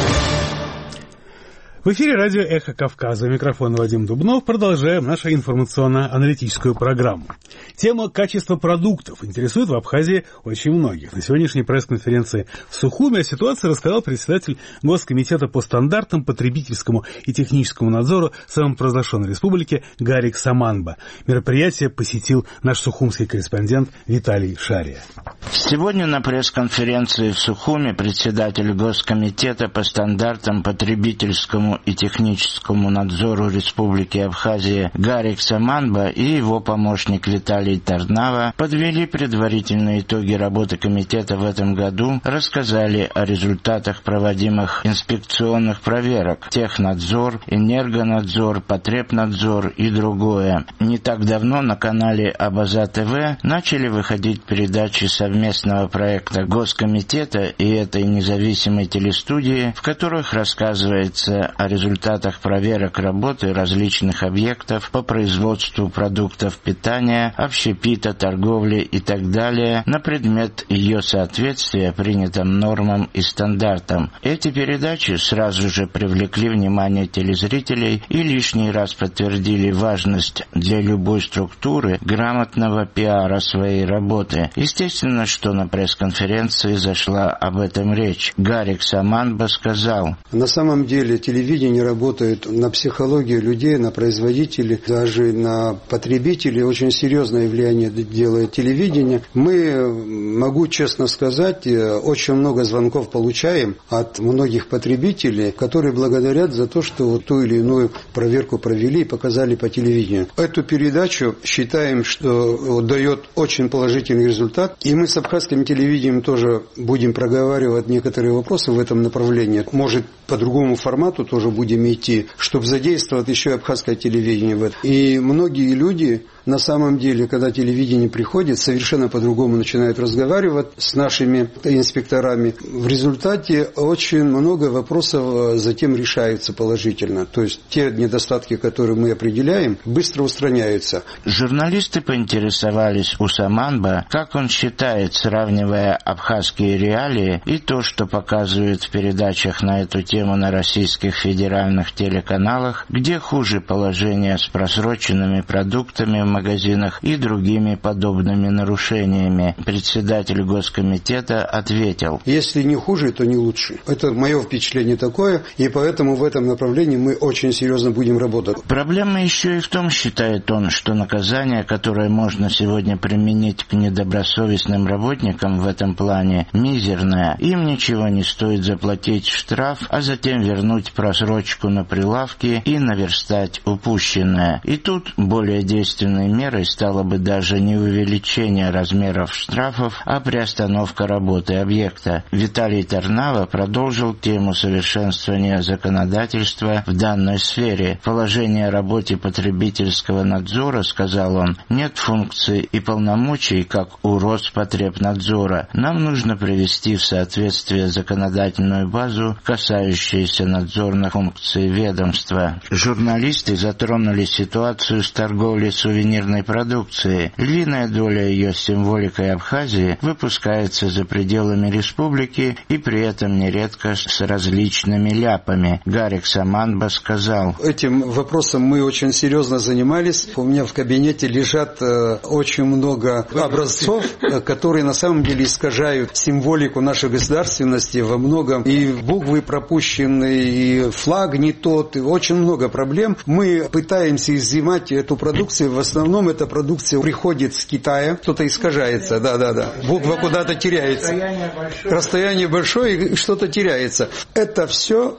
В эфире радио «Эхо Кавказа». Микрофон Вадим Дубнов. Продолжаем нашу информационно-аналитическую программу. Тема качества продуктов интересует в Абхазии очень многих. На сегодняшней пресс-конференции в Сухуми о ситуации рассказал председатель Госкомитета по стандартам, потребительскому и техническому надзору самопровозглашенной республики Гарик Саманба. Мероприятие посетил наш сухумский корреспондент Виталий Шария. Сегодня на пресс-конференции в Сухуми председатель Госкомитета по стандартам, потребительскому и техническому надзору Республики Абхазия Гарик Саманба и его помощник Виталий Тарнава подвели предварительные итоги работы комитета в этом году, рассказали о результатах проводимых инспекционных проверок, технадзор, энергонадзор, потребнадзор и другое. Не так давно на канале Абаза ТВ начали выходить передачи совместного проекта Госкомитета и этой независимой телестудии, в которых рассказывается о результатах проверок работы различных объектов по производству продуктов питания, общепита, торговли и так далее на предмет ее соответствия принятым нормам и стандартам. Эти передачи сразу же привлекли внимание телезрителей и лишний раз подтвердили важность для любой структуры грамотного пиара своей работы. Естественно, что на пресс-конференции зашла об этом речь. Гарик Саманба сказал: на самом деле телевидение работает на психологию людей, на производителей, даже на потребителей. Очень серьезное влияние делает телевидение. Мы, могу честно сказать, очень много звонков получаем от многих потребителей, которые благодарят за то, что вот ту или иную проверку провели и показали по телевидению. Эту передачу считаем, что дает очень положительный результат. И мы с абхазским телевидением тоже будем проговаривать некоторые вопросы в этом направлении. Может, по другому формату тоже будем идти, чтобы задействовать еще и абхазское телевидение в этом. И многие люди, на самом деле, когда телевидение приходит, совершенно по-другому начинают разговаривать с нашими инспекторами. В результате очень много вопросов затем решается положительно. То есть те недостатки, которые мы определяем, быстро устраняются. Журналисты поинтересовались у Саманба, как он считает, сравнивая абхазские реалии и то, что показывают в передачах на эту тему на российских федеральных телеканалах, где хуже положение с просроченными продуктами в магазинах и другими подобными нарушениями. Председатель Госкомитета ответил: если не хуже, то не лучше. Это мое впечатление такое, и поэтому в этом направлении мы очень серьезно будем работать. Проблема еще и в том, считает он, что наказание, которое можно сегодня применить к недобросовестным работникам в этом плане, мизерное. Им ничего не стоит заплатить штраф, а затем вернуть просрочку на прилавке и наверстать упущенное. И тут более действенной мерой стало бы даже не увеличение размеров штрафов, а приостановка работы объекта. Виталий Тарнава продолжил тему совершенствования законодательства в данной сфере. Положение о работе потребительского надзора, сказал он, нет функций и полномочий, как у Роспотребнадзора. Нам нужно привести в соответствие законодательную базу, касающуюся надзорных функций ведомства. Журналисты затронули ситуацию с торговлей сувенирной продукцией. Львиная доля ее с символикой Абхазии выпускается за пределами республики и при этом нередко с различными ляпами. Гарик Саманба сказал: этим вопросом мы очень серьезно занимались. У меня в кабинете лежат очень много образцов, которые на самом деле искажают символику нашей государственности во многом. И буквы пропущены, и флаг не тот, и очень много проблем. Мы пытаемся изъимать эту продукцию. В основном эта продукция приходит с Китая. Что-то искажается, да. Буква куда-то теряется. Расстояние большое, и что-то теряется. Это все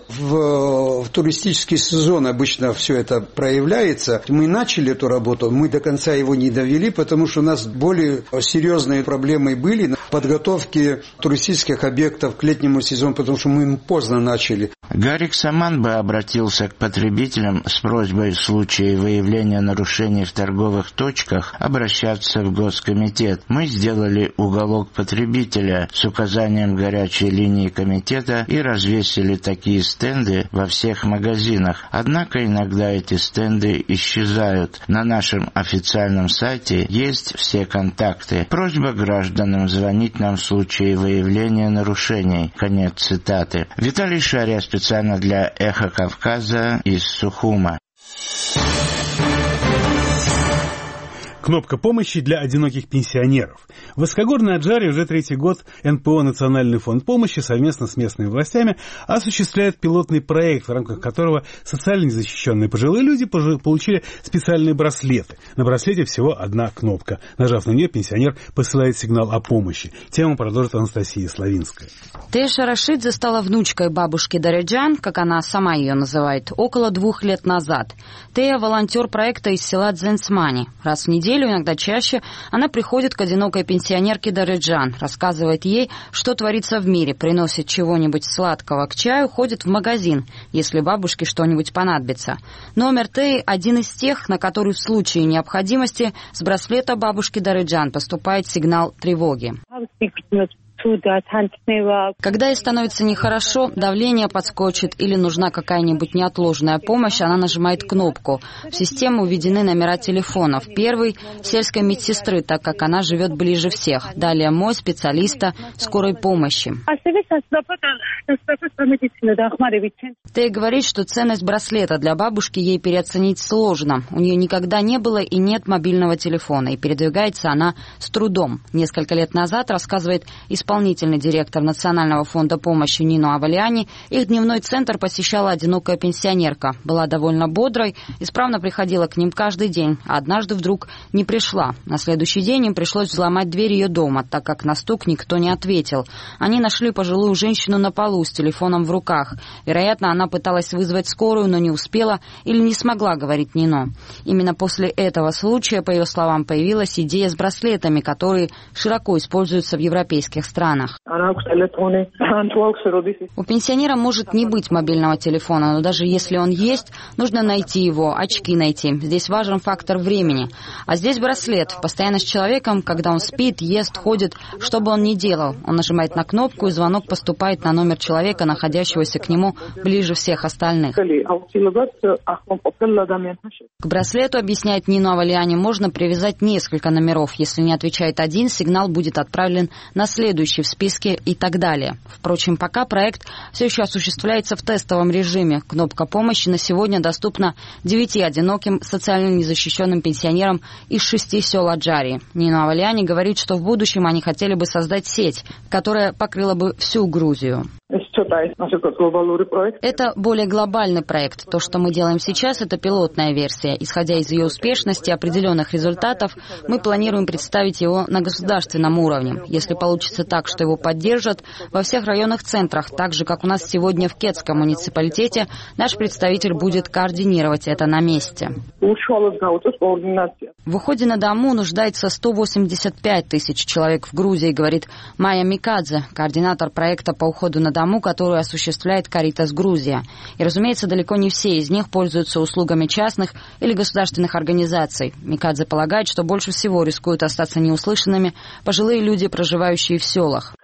в туристический сезон обычно все это проявляется. Мы начали эту работу, мы до конца его не довели, потому что у нас более серьезные проблемы были в подготовке туристических объектов к летнему сезону, потому что мы поздно начали. Гарик Саманба обратился к потребителям с просьбой в случае выявления нарушений в торговых точках обращаться в Госкомитет. Мы сделали уголок потребителя с указанием горячей линии комитета и развесили такие стенды во всех магазинах. Однако иногда эти стенды исчезают. На нашем официальном сайте есть все контакты. Просьба гражданам звонить нам в случае выявления нарушений. Конец цитаты. Виталий Шария специально для «Эхо Кавказа» из Сухума. Кнопка помощи для одиноких пенсионеров. В Высокогорной Аджаре уже 3-й год НПО «Национальный фонд помощи» совместно с местными властями осуществляет пилотный проект, в рамках которого социально незащищенные пожилые люди получили специальные браслеты. На браслете всего одна кнопка. Нажав на нее, пенсионер посылает сигнал о помощи. Тему продолжит Анастасия Славинская. Тея Шарашидзе стала внучкой бабушки Дареджан, как она сама ее называет, около 2 лет назад. Тея – волонтер проекта из села Дзенцмани. Раз в неделю, иногда чаще, она приходит к одинокой пенсионерке Дареджан, рассказывает ей, что творится в мире, приносит чего-нибудь сладкого к чаю, ходит в магазин, если бабушке что-нибудь понадобится. Номер Теи – один из тех, на который в случае необходимости с браслета бабушки Дареджан поступает сигнал тревоги. Когда ей становится нехорошо, давление подскочит или нужна какая-нибудь неотложная помощь, она нажимает кнопку. В систему введены номера телефонов. Первый – сельской медсестры, так как она живет ближе всех. Далее мой, специалиста скорой помощи. Тея говорит, что ценность браслета для бабушки ей переоценить сложно. У нее никогда не было и нет мобильного телефона, и передвигается она с трудом. Несколько лет назад, рассказывает исполнительный директор Национального фонда помощи Нино Авалиани, их дневной центр посещала одинокая пенсионерка. Была довольно бодрой, исправно приходила к ним каждый день, а однажды вдруг не пришла. На следующий день им пришлось взломать дверь ее дома, так как на стук никто не ответил. Они нашли пожилую женщину на полу с телефоном в руках. Вероятно, она пыталась вызвать скорую, но не успела или не смогла, говорить Нино. Именно после этого случая, по ее словам, появилась идея с браслетами, которые широко используются в европейских странах. У пенсионера может не быть мобильного телефона, но даже если он есть, нужно найти его, очки найти. Здесь важен фактор времени. А здесь браслет. Постоянно с человеком, когда он спит, ест, ходит, что бы он ни делал. Он нажимает на кнопку, и звонок поступает на номер человека, находящегося к нему ближе всех остальных. К браслету, объясняет Нино Авалиани, можно привязать несколько номеров. Если не отвечает один, сигнал будет отправлен на следующий в списке и так далее. Впрочем, пока проект все еще осуществляется в тестовом режиме. Кнопка помощи на сегодня доступна 9 одиноким социально незащищенным пенсионерам из 6 сел Аджарии. Нино Авалиани говорит, что в будущем они хотели бы создать сеть, которая покрыла бы всю Грузию. Это более глобальный проект. То, что мы делаем сейчас, это пилотная версия. Исходя из ее успешности и определенных результатов, мы планируем представить его на государственном уровне. Если получится так, что его поддержат во всех районных центрах, так же, как у нас сегодня в Кетском муниципалитете, наш представитель будет координировать это на месте. В уходе на дому нуждается 185 тысяч человек в Грузии, говорит Майя Микадзе, координатор проекта по уходу на дому, которую осуществляет Каритас Грузия. И, разумеется, далеко не все из них пользуются услугами частных или государственных организаций. Микадзе полагает, что больше всего рискуют остаться неуслышанными пожилые люди, проживающие в селах.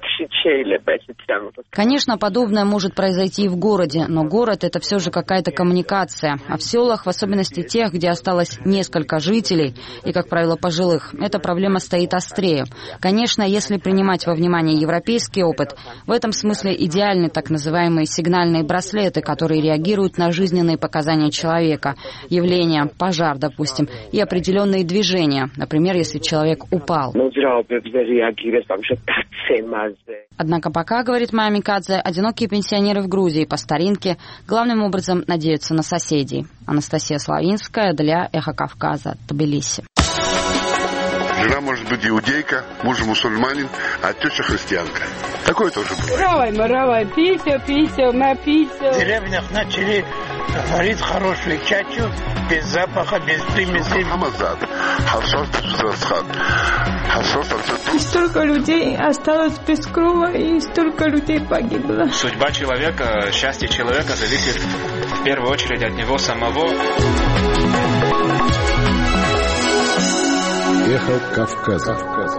Конечно, подобное может произойти и в городе, но город – это все же какая-то коммуникация. А в селах, в особенности тех, где осталось несколько жителей и, как правило, пожилых, эта проблема стоит острее. Конечно, если принимать во внимание европейский опыт, в этом смысле идеальны так называемые сигнальные браслеты, которые реагируют на жизненные показания человека, явления, пожар, допустим, и определенные движения, например, если человек упал. Однако пока, говорит Майя Микадзе, одинокие пенсионеры в Грузии по старинке главным образом надеются на соседей. Анастасия Славинская для «Эхо Кавказа», Тбилиси. Жена может быть иудейка, муж мусульманин, а теща христианка. Такое тоже бывает. Маравай, писю, на писю. В деревнях начали варить хорошую чачу, без запаха, без примесей. И столько людей осталось без крова, и столько людей погибло. Судьба человека, счастье человека зависит в первую очередь от него самого. Эхо Кавказа.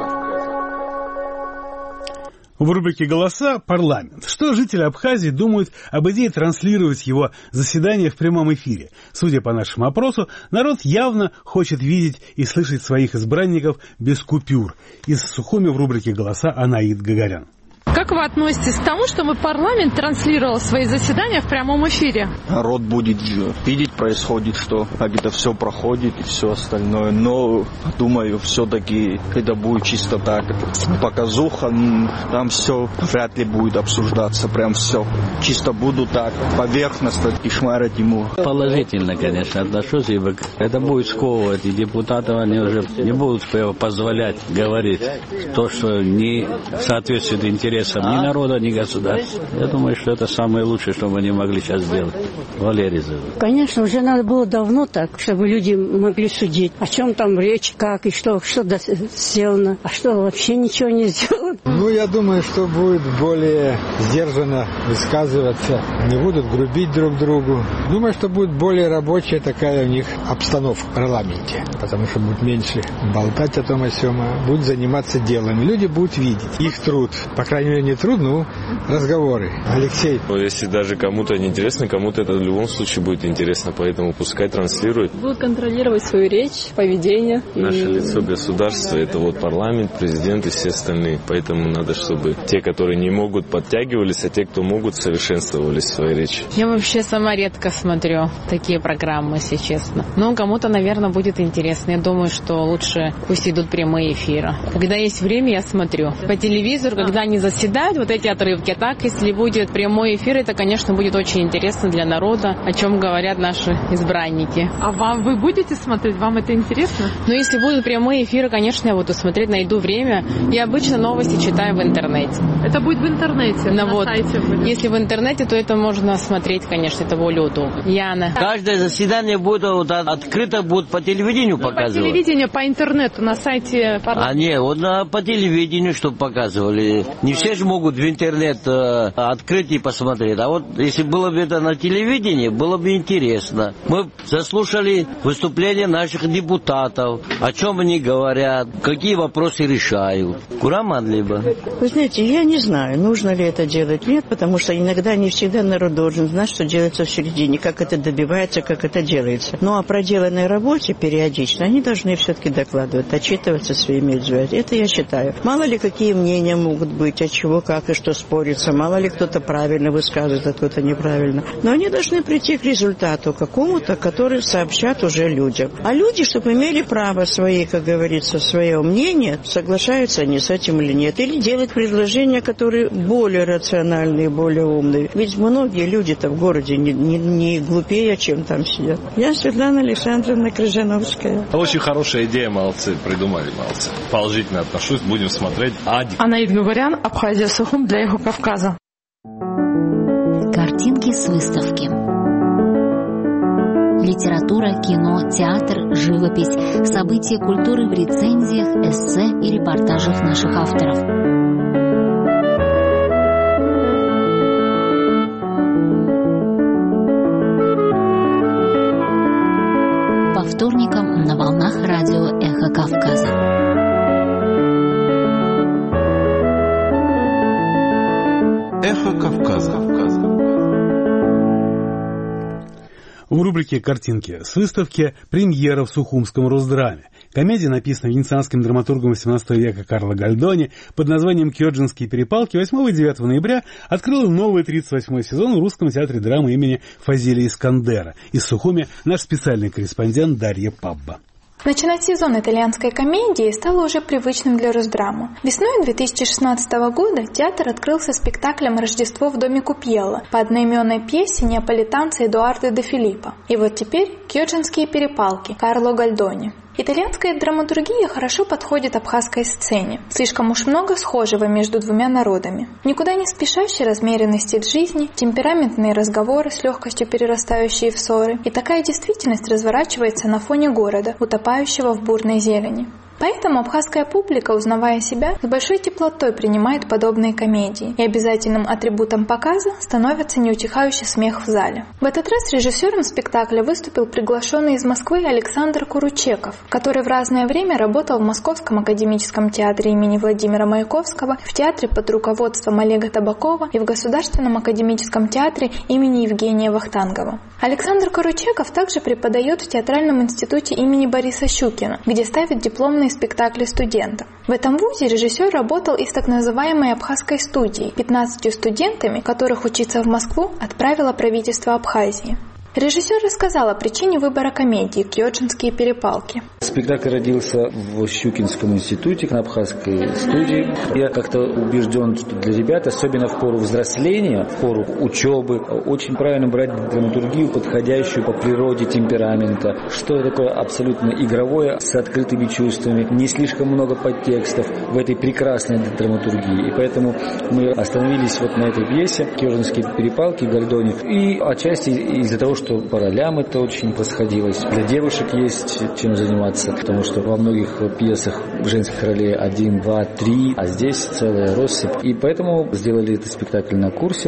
В рубрике «Голоса» парламент. Что жители Абхазии думают об идее транслировать его заседания в прямом эфире? Судя по нашему опросу, народ явно хочет видеть и слышать своих избранников без купюр. Из Сухуми в рубрике «Голоса» Анаид Гагарян. Как вы относитесь к тому, чтобы парламент транслировал свои заседания в прямом эфире? Народ будет видеть, происходит, что как это все проходит и все остальное. Но, думаю, все-таки это будет чисто так. Показуха, там все вряд ли будет обсуждаться. Прям все. Чисто буду так поверхностно кишмарить ему. Положительно, конечно, отношусь, ибо это будет сковывать. И депутатам они уже не будут позволять говорить то, что не соответствует интересам ни народа, ни государства. Я думаю, что это самое лучшее, что мы не могли сейчас сделать. Валерий зовут. Конечно, уже надо было давно так, чтобы люди могли судить. О чем там речь, как и что сделано, а что вообще ничего не сделано. Ну, я думаю, что будет более сдержанно высказываться, не будут грубить друг другу. Думаю, что будет более рабочая такая у них обстановка в парламенте, потому что будет меньше болтать о том о сём, а будут заниматься делом. Люди будут видеть их труд. По крайней мере, не труд, но разговоры. Алексей. Если даже кому-то не интересно, кому-то это в любом случае будет интересно, поэтому пускай транслируют. Будут контролировать свою речь, поведение. Наше лицо государства — это вот парламент, президент и все остальные. Поэтому надо, чтобы те, которые не могут, подтягивались, а те, кто могут, совершенствовались в своей речи. Я вообще сама редко смотрю такие программы, если честно. Но кому-то, наверное, будет интересно. Я думаю, что лучше пусть идут прямые эфиры. Когда есть время, я смотрю. По телевизору, когда они заседают, вот эти отрывки. А так, если будет прямой эфир, это, конечно, будет очень интересно для народа, о чем говорят наши избранники. А вы будете смотреть? Вам это интересно? Ну, если будут прямые эфиры, конечно, я буду смотреть, найду время. Я обычно новости читаю в интернете. Это будет в интернете, на сайте будет. Если в интернете, то это можно смотреть, конечно, это более удобно. Яна. Каждое заседание будет открыто, будет по телевидению показывать. По телевидению, по интернету, на сайте парламента. А не, по телевидению, чтобы показывали. Не все же могут в интернет открыть и посмотреть. А вот если было бы это на телевидении, было бы интересно. Мы заслушали выступления наших депутатов, о чем они говорят, какие вопросы решают. Кураман либо. Вы знаете, я не знаю, нужно ли это делать, нет, потому что иногда не всегда народ должен знать, что делается в середине, как это добивается, как это делается. Но о проделанной работе периодично они должны все-таки докладывать, отчитываться своими результатами. Это я считаю. Мало ли какие мнения могут быть, от чего, как и что спорится. Мало ли кто-то правильно высказывает, а кто-то неправильно. Но они должны прийти к результату какому-то, который сообщат уже людям. А люди, чтобы имели право свои, как говорится, свое мнение, соглашаются они с этим или нет. Или делать предложения, которые более рациональные, более умные. Ведь многие люди-то в городе не глупее, чем там сидят. Я Светлана Александровна Крыжановская. Очень хорошая идея, молодцы, придумали, молодцы. Положительно отношусь, будем смотреть. Анаид Гагарян, Абхазия, Сухум для Эхо Кавказа. Картинки с выставки. Литература, кино, театр, живопись, события культуры в рецензиях, эссе и репортажах наших авторов. По вторникам на волнах радио «Эхо Кавказа». Эхо Кавказа. В рубрике «Картинки» с выставки «Премьера в Сухумском Росдраме». Комедия, написанная венецианским драматургом XVII века Карло Гальдони под названием «Кёджинские перепалки», 8 и 9 ноября открыла новый 38-й сезон в Русском театре драмы имени Фазилия Искандера. Из Сухуми наш специальный корреспондент Дарья Пабба. Начинать сезон итальянской комедии стало уже привычным для Росдрама. Весной 2016 года театр открылся спектаклем «Рождество в доме Купьелло» по одноименной пьесе неаполитанца Эдуардо де Филиппо. И вот теперь «Кёджинские перепалки» Карло Гальдони. Итальянская драматургия хорошо подходит абхазской сцене. Слишком уж много схожего между двумя народами. Никуда не спешащий размеренный стиль жизни, темпераментные разговоры с легкостью перерастающие в ссоры. И такая действительность разворачивается на фоне города, утопающего в бурной зелени. Поэтому абхазская публика, узнавая себя, с большой теплотой принимает подобные комедии, и обязательным атрибутом показа становится неутихающий смех в зале. В этот раз режиссером спектакля выступил приглашенный из Москвы Александр Куручеков, который в разное время работал в Московском академическом театре имени Владимира Маяковского, в театре под руководством Олега Табакова и в Государственном академическом театре имени Евгения Вахтангова. Александр Куручеков также преподает в Театральном институте имени Бориса Щукина, где ставит дипломные спектакли студентам. В этом вузе режиссер работал и с так называемой абхазской студией, 15 студентами, которых учиться в Москву отправило правительство Абхазии. Режиссер рассказал о причине выбора комедии «Кьоджинские перепалки». Спектакль родился в Щукинском институте, на абхазской студии. Я как-то убежден, что для ребят, особенно в пору взросления, в пору учебы, очень правильно брать драматургию, подходящую по природе темперамента. Что такое абсолютно игровое, с открытыми чувствами, не слишком много подтекстов в этой прекрасной драматургии. И поэтому мы остановились вот на этой пьесе «Кьоджинские перепалки» Гальдони. И отчасти из-за того, что по ролям это очень расходилось. Для девушек есть чем заниматься, потому что во многих пьесах женских ролей 1, 2, 3, а здесь целая россыпь. И поэтому сделали этот спектакль на курсе,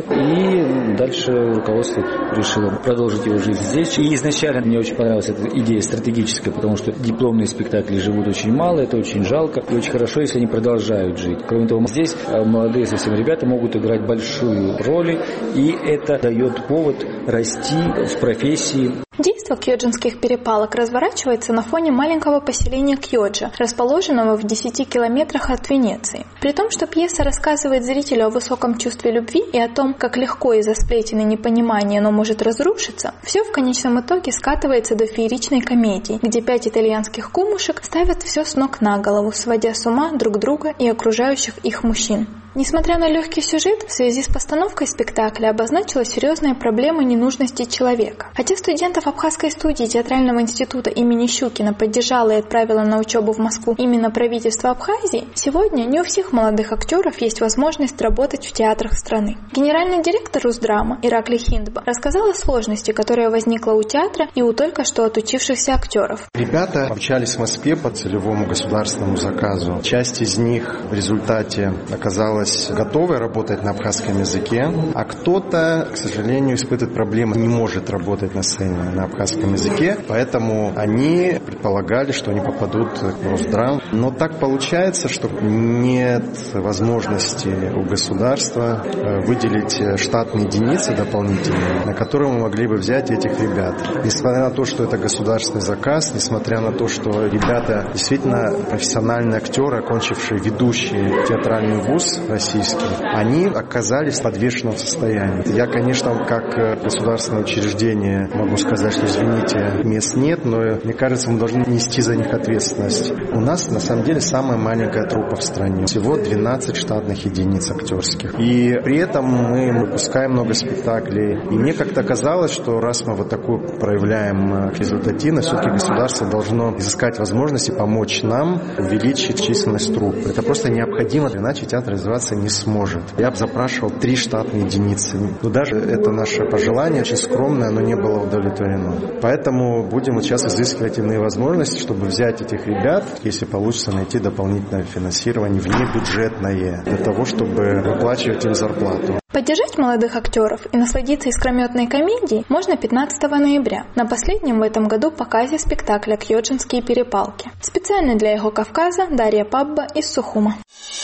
и дальше руководство решило продолжить его жизнь здесь. И изначально мне очень понравилась эта идея стратегическая, потому что дипломные спектакли живут очень мало, это очень жалко, и очень хорошо, если они продолжают жить. Кроме того, здесь молодые совсем ребята могут играть большую роль, и это дает повод расти в профессии. Действо кьоджинских перепалок разворачивается на фоне маленького поселения Кьоджа, расположенного в 10 километрах от Венеции. При том, что пьеса рассказывает зрителю о высоком чувстве любви и о том, как легко из-за сплетен и непонимания оно может разрушиться, все в конечном итоге скатывается до фееричной комедии, где 5 итальянских кумушек ставят все с ног на голову, сводя с ума друг друга и окружающих их мужчин. Несмотря на легкий сюжет, в связи с постановкой спектакля обозначилась серьезная проблема ненужности человека. Хотя студентов абхазской студии Театрального института имени Щукина поддержало и отправило на учебу в Москву именно правительство Абхазии, сегодня не у всех молодых актеров есть возможность работать в театрах страны. Генеральный директор Русдрама Ираклий Хиндба рассказал о сложности, которая возникла у театра и у только что отучившихся актеров. Ребята обучались в Москве по целевому государственному заказу. Часть из них в результате оказалась готовы работать на абхазском языке, а кто-то, к сожалению, испытывает проблемы, не может работать на сцене на абхазском языке, поэтому они предполагали, что они попадут в Росдрам. Но так получается, что нет возможности у государства выделить штатные единицы дополнительные, на которые мы могли бы взять этих ребят. Несмотря на то, что это государственный заказ, несмотря на то, что ребята действительно профессиональные актеры, окончившие ведущий театральный вуз российский, они оказались в подвешенном состоянии. Я, конечно, как государственное учреждение могу сказать, что, извините, мест нет, но мне кажется, мы должны нести за них ответственность. У нас, на самом деле, самая маленькая труппа в стране. Всего 12 штатных единиц актерских. И при этом мы выпускаем много спектаклей. И мне как-то казалось, что раз мы вот такую проявляем результативность, все-таки государство должно изыскать возможности помочь нам увеличить численность труппы. Это просто необходимо, иначе театр развиваться не сможет. Я бы запрашивал 3 штатные единицы. Но даже это наше пожелание, очень скромное, оно не было удовлетворено. Поэтому будем сейчас изыскивать иные возможности, чтобы взять этих ребят, если получится найти дополнительное финансирование внебюджетное, для того, чтобы выплачивать им зарплату. Поддержать молодых актеров и насладиться искрометной комедией можно 15 ноября на последнем в этом году показе спектакля «Кьоджинские перепалки». Специально для «Эхо Кавказа» Дарья Пабба из Сухума.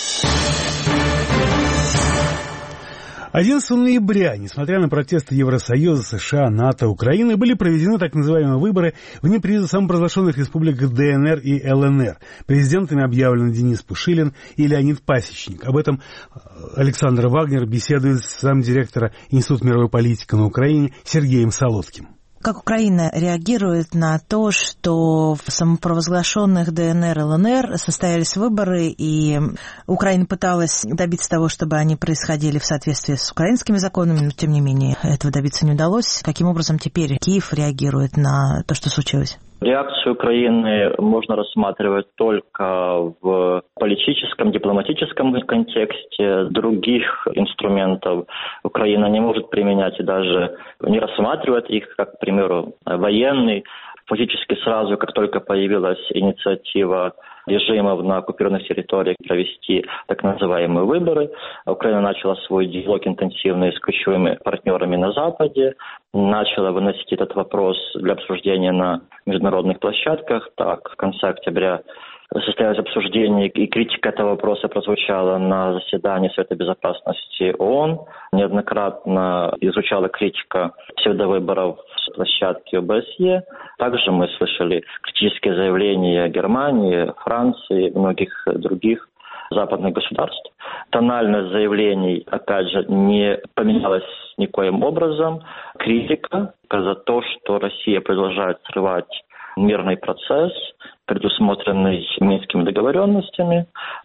11 ноября, несмотря на протесты Евросоюза, США, НАТО, Украины, были проведены так называемые выборы в самопровозглашенных республиках ДНР и ЛНР. Президентами объявлены Денис Пушилин и Леонид Пасечник. Об этом Александр Вагнер беседует с замдиректора Института мировой политики на Украине Сергеем Солодким. Как Украина реагирует на то, что в самопровозглашенных ДНР и ЛНР состоялись выборы, и Украина пыталась добиться того, чтобы они происходили в соответствии с украинскими законами, но тем не менее этого добиться не удалось. Каким образом теперь Киев реагирует на то, что случилось? Реакцию Украины можно рассматривать только в политическом, дипломатическом контексте. Других инструментов Украина не может применять и даже не рассматривает их, как, к примеру, военный. Фактически сразу, как только появилась инициатива режимов на оккупированных территориях провести так называемые выборы, Украина начала свой диалог интенсивный с ключевыми партнерами на Западе, начала выносить этот вопрос для обсуждения на международных площадках. Так, в конце октября состоялось обсуждение, и критика этого вопроса прозвучала на заседании Совета Безопасности ООН. Неоднократно изучала критика псевдовыборов с площадки ОБСЕ. Также мы слышали критические заявления Германии, Франции и многих других западных государств. Тональность заявлений, опять же, не поменялась никоим образом. Критика за то, что Россия продолжает срывать мирный процесс, предусмотренный Минскими договоренностями.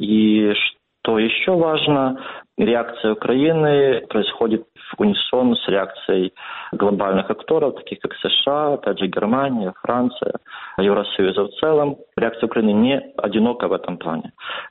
И что еще важно, реакция Украины происходит в унисон с реакцией глобальных акторов, таких как США, опять же Германия, Франция, Евросоюза в целом. Реакция Украины не одинока в этом плане.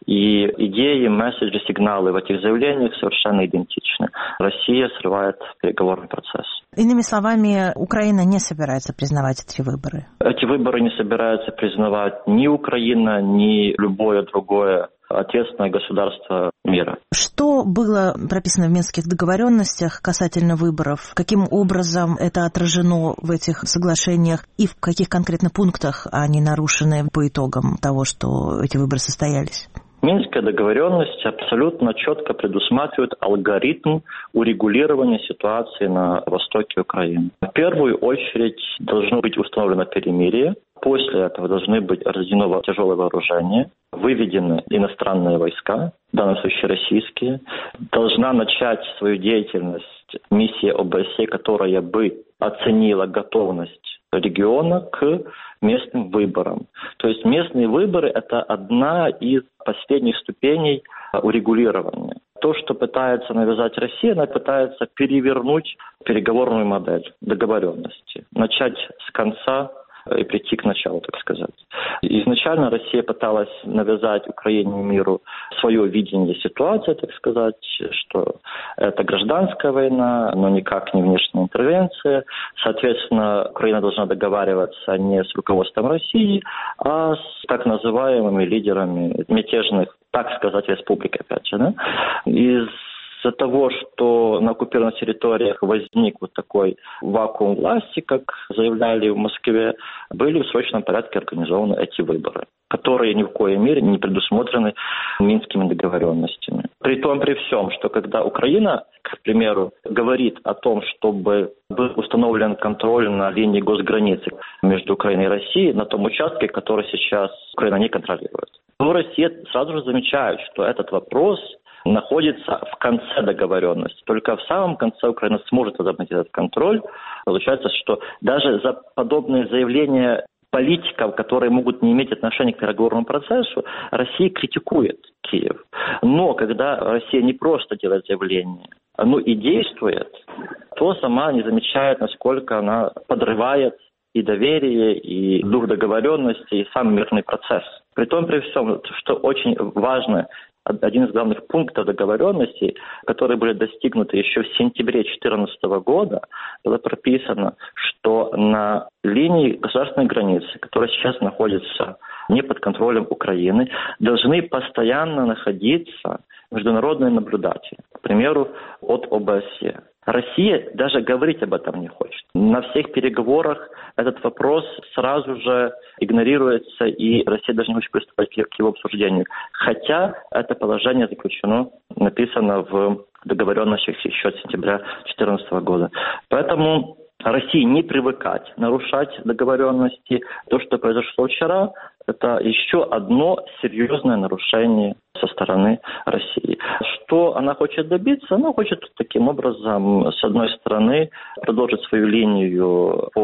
И идеи, месседжи, сигналы в этих заявлениях совершенно идентичны. Россия срывает переговорный процесс. Иными словами, Украина не собирается признавать эти выборы? Эти выборы не собирается признавать ни Украина, ни любое другое ответственное государство мира. Что было прописано в Минских договоренностях касательно выборов? Каким образом это отражено в этих соглашениях и в каких конкретно пунктах они нарушены по итогам того, что эти выборы состоялись? Минская договоренность абсолютно четко предусматривает алгоритм урегулирования ситуации на востоке Украины. В первую очередь должно быть установлено перемирие. После этого должны быть разведено тяжелое вооружение, выведены иностранные войска, в данном случае российские. Должна начать свою деятельность миссия ОБСЕ, которая бы оценила готовность региона к местным выборам. То есть местные выборы – это одна из последних ступеней урегулирования. То, что пытается навязать Россия, она пытается перевернуть переговорную модель договоренности, начать с конца и прийти к началу, так сказать. Изначально Россия пыталась навязать Украине и миру свое видение ситуации, так сказать, что это гражданская война, но никак не внешняя интервенция. Соответственно, Украина должна договариваться не с руководством России, а с так называемыми лидерами мятежных, так сказать, республик, опять же. Да? Из-за того, что на оккупированных территориях возник вот такой вакуум власти, как заявляли в Москве, были в срочном порядке организованы эти выборы, которые ни в коей мере не предусмотрены Минскими договоренностями. При том, при всем, что когда Украина, к примеру, говорит о том, чтобы был установлен контроль на линии госграницы между Украиной и Россией, на том участке, который сейчас Украина не контролирует, то Россия сразу же замечает, что этот вопрос находится в конце договоренности. Только в самом конце Украина сможет возобновить этот контроль. Получается, что даже за подобные заявления политиков, которые могут не иметь отношения к переговорному процессу, Россия критикует Киев. Но когда Россия не просто делает заявление, но и действует, то сама не замечает, насколько она подрывает и доверие, и дух договоренности, и сам мирный процесс. При том, при всем, что очень важно, один из главных пунктов договоренности, которые были достигнуты еще в сентябре 2014 года, было прописано, что на линии государственной границы, которая сейчас находится не под контролем Украины, должны постоянно находиться международные наблюдатели, к примеру, от ОБСЕ. Россия даже говорить об этом не хочет. На всех переговорах этот вопрос сразу же игнорируется, и Россия даже не хочет приступать к его обсуждению. Хотя это положение заключено, написано в договоренностях еще от сентября 2014 года. Поэтому России не привыкать нарушать договоренности. То, что произошло вчера, это еще одно серьезное нарушение со стороны России. Что она хочет добиться? Она хочет таким образом, с одной стороны, продолжить свою линию по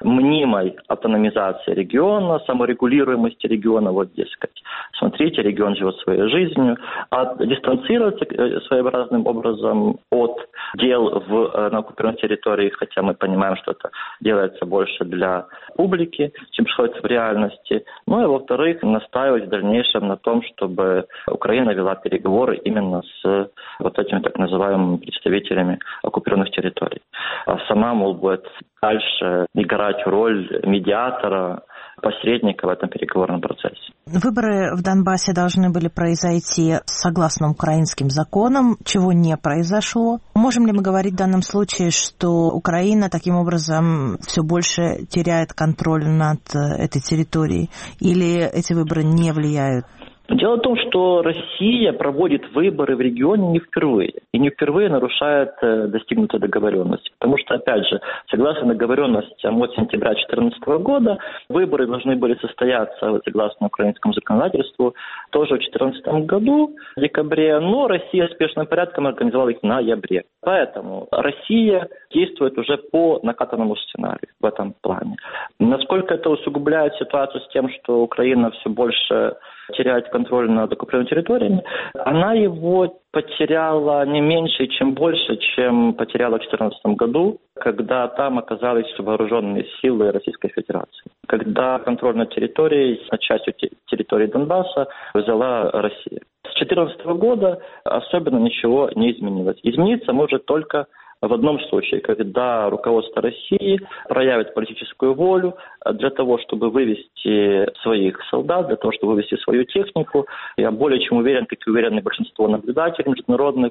мнимой автономизации региона, саморегулируемости региона. Вот, дескать, смотрите, регион живет своей жизнью, а дистанцироваться своеобразным образом от дел на оккупированной территории, хотя мы понимаем, что это делается больше для публики, чем происходит в реальности. Ну и, во-вторых, настаивать в дальнейшем на том, чтобы Украина вела переговоры именно с вот этими так называемыми представителями оккупированных территорий. А сама, мол, будет дальше играть роль медиатора, посредника в этом переговорном процессе. Выборы в Донбассе должны были произойти согласно украинским законам, чего не произошло. Можем ли мы говорить в данном случае, что Украина таким образом все больше теряет контроль над этой территорией, или эти выборы не влияют? Дело в том, что Россия проводит выборы в регионе не впервые. И не впервые нарушает достигнутую договоренность. Потому что, опять же, согласно договоренностям от сентября 2014 года, выборы должны были состояться, согласно украинскому законодательству, тоже в 2014 году, в декабре, но Россия спешным порядком организовала их в ноябре. Поэтому Россия действует уже по накатанному сценарию в этом плане. Насколько это усугубляет ситуацию с тем, что Украина все больше теряет контроль над оккупированными территориями, она его потеряла не меньше, чем больше, чем потеряла в 2014 году, когда там оказались вооруженные силы Российской Федерации. Когда контроль над территорией, над частью территории Донбасса взяла Россия. С 2014 года особенно ничего не изменилось. Измениться может только в одном случае, когда руководство России проявит политическую волю для того, чтобы вывести своих солдат, для того, чтобы вывести свою технику. Я более чем уверен, как и уверены большинство наблюдателей международных,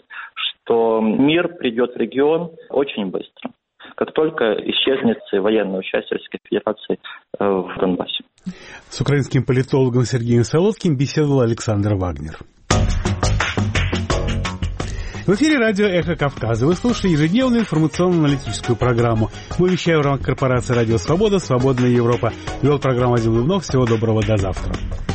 что мир придет в регион очень быстро, как только исчезнет военное участие Российской Федерации в Донбассе. С украинским политологом Сергеем Солодким беседовал Александр Вагнер. В эфире радио «Эхо Кавказа». Вы слушаете ежедневную информационно-аналитическую программу. Мы вещаем в рамках корпорации «Радио Свобода», «Свободная Европа». Вел программу Вадим Дубнов. Всего доброго, до завтра.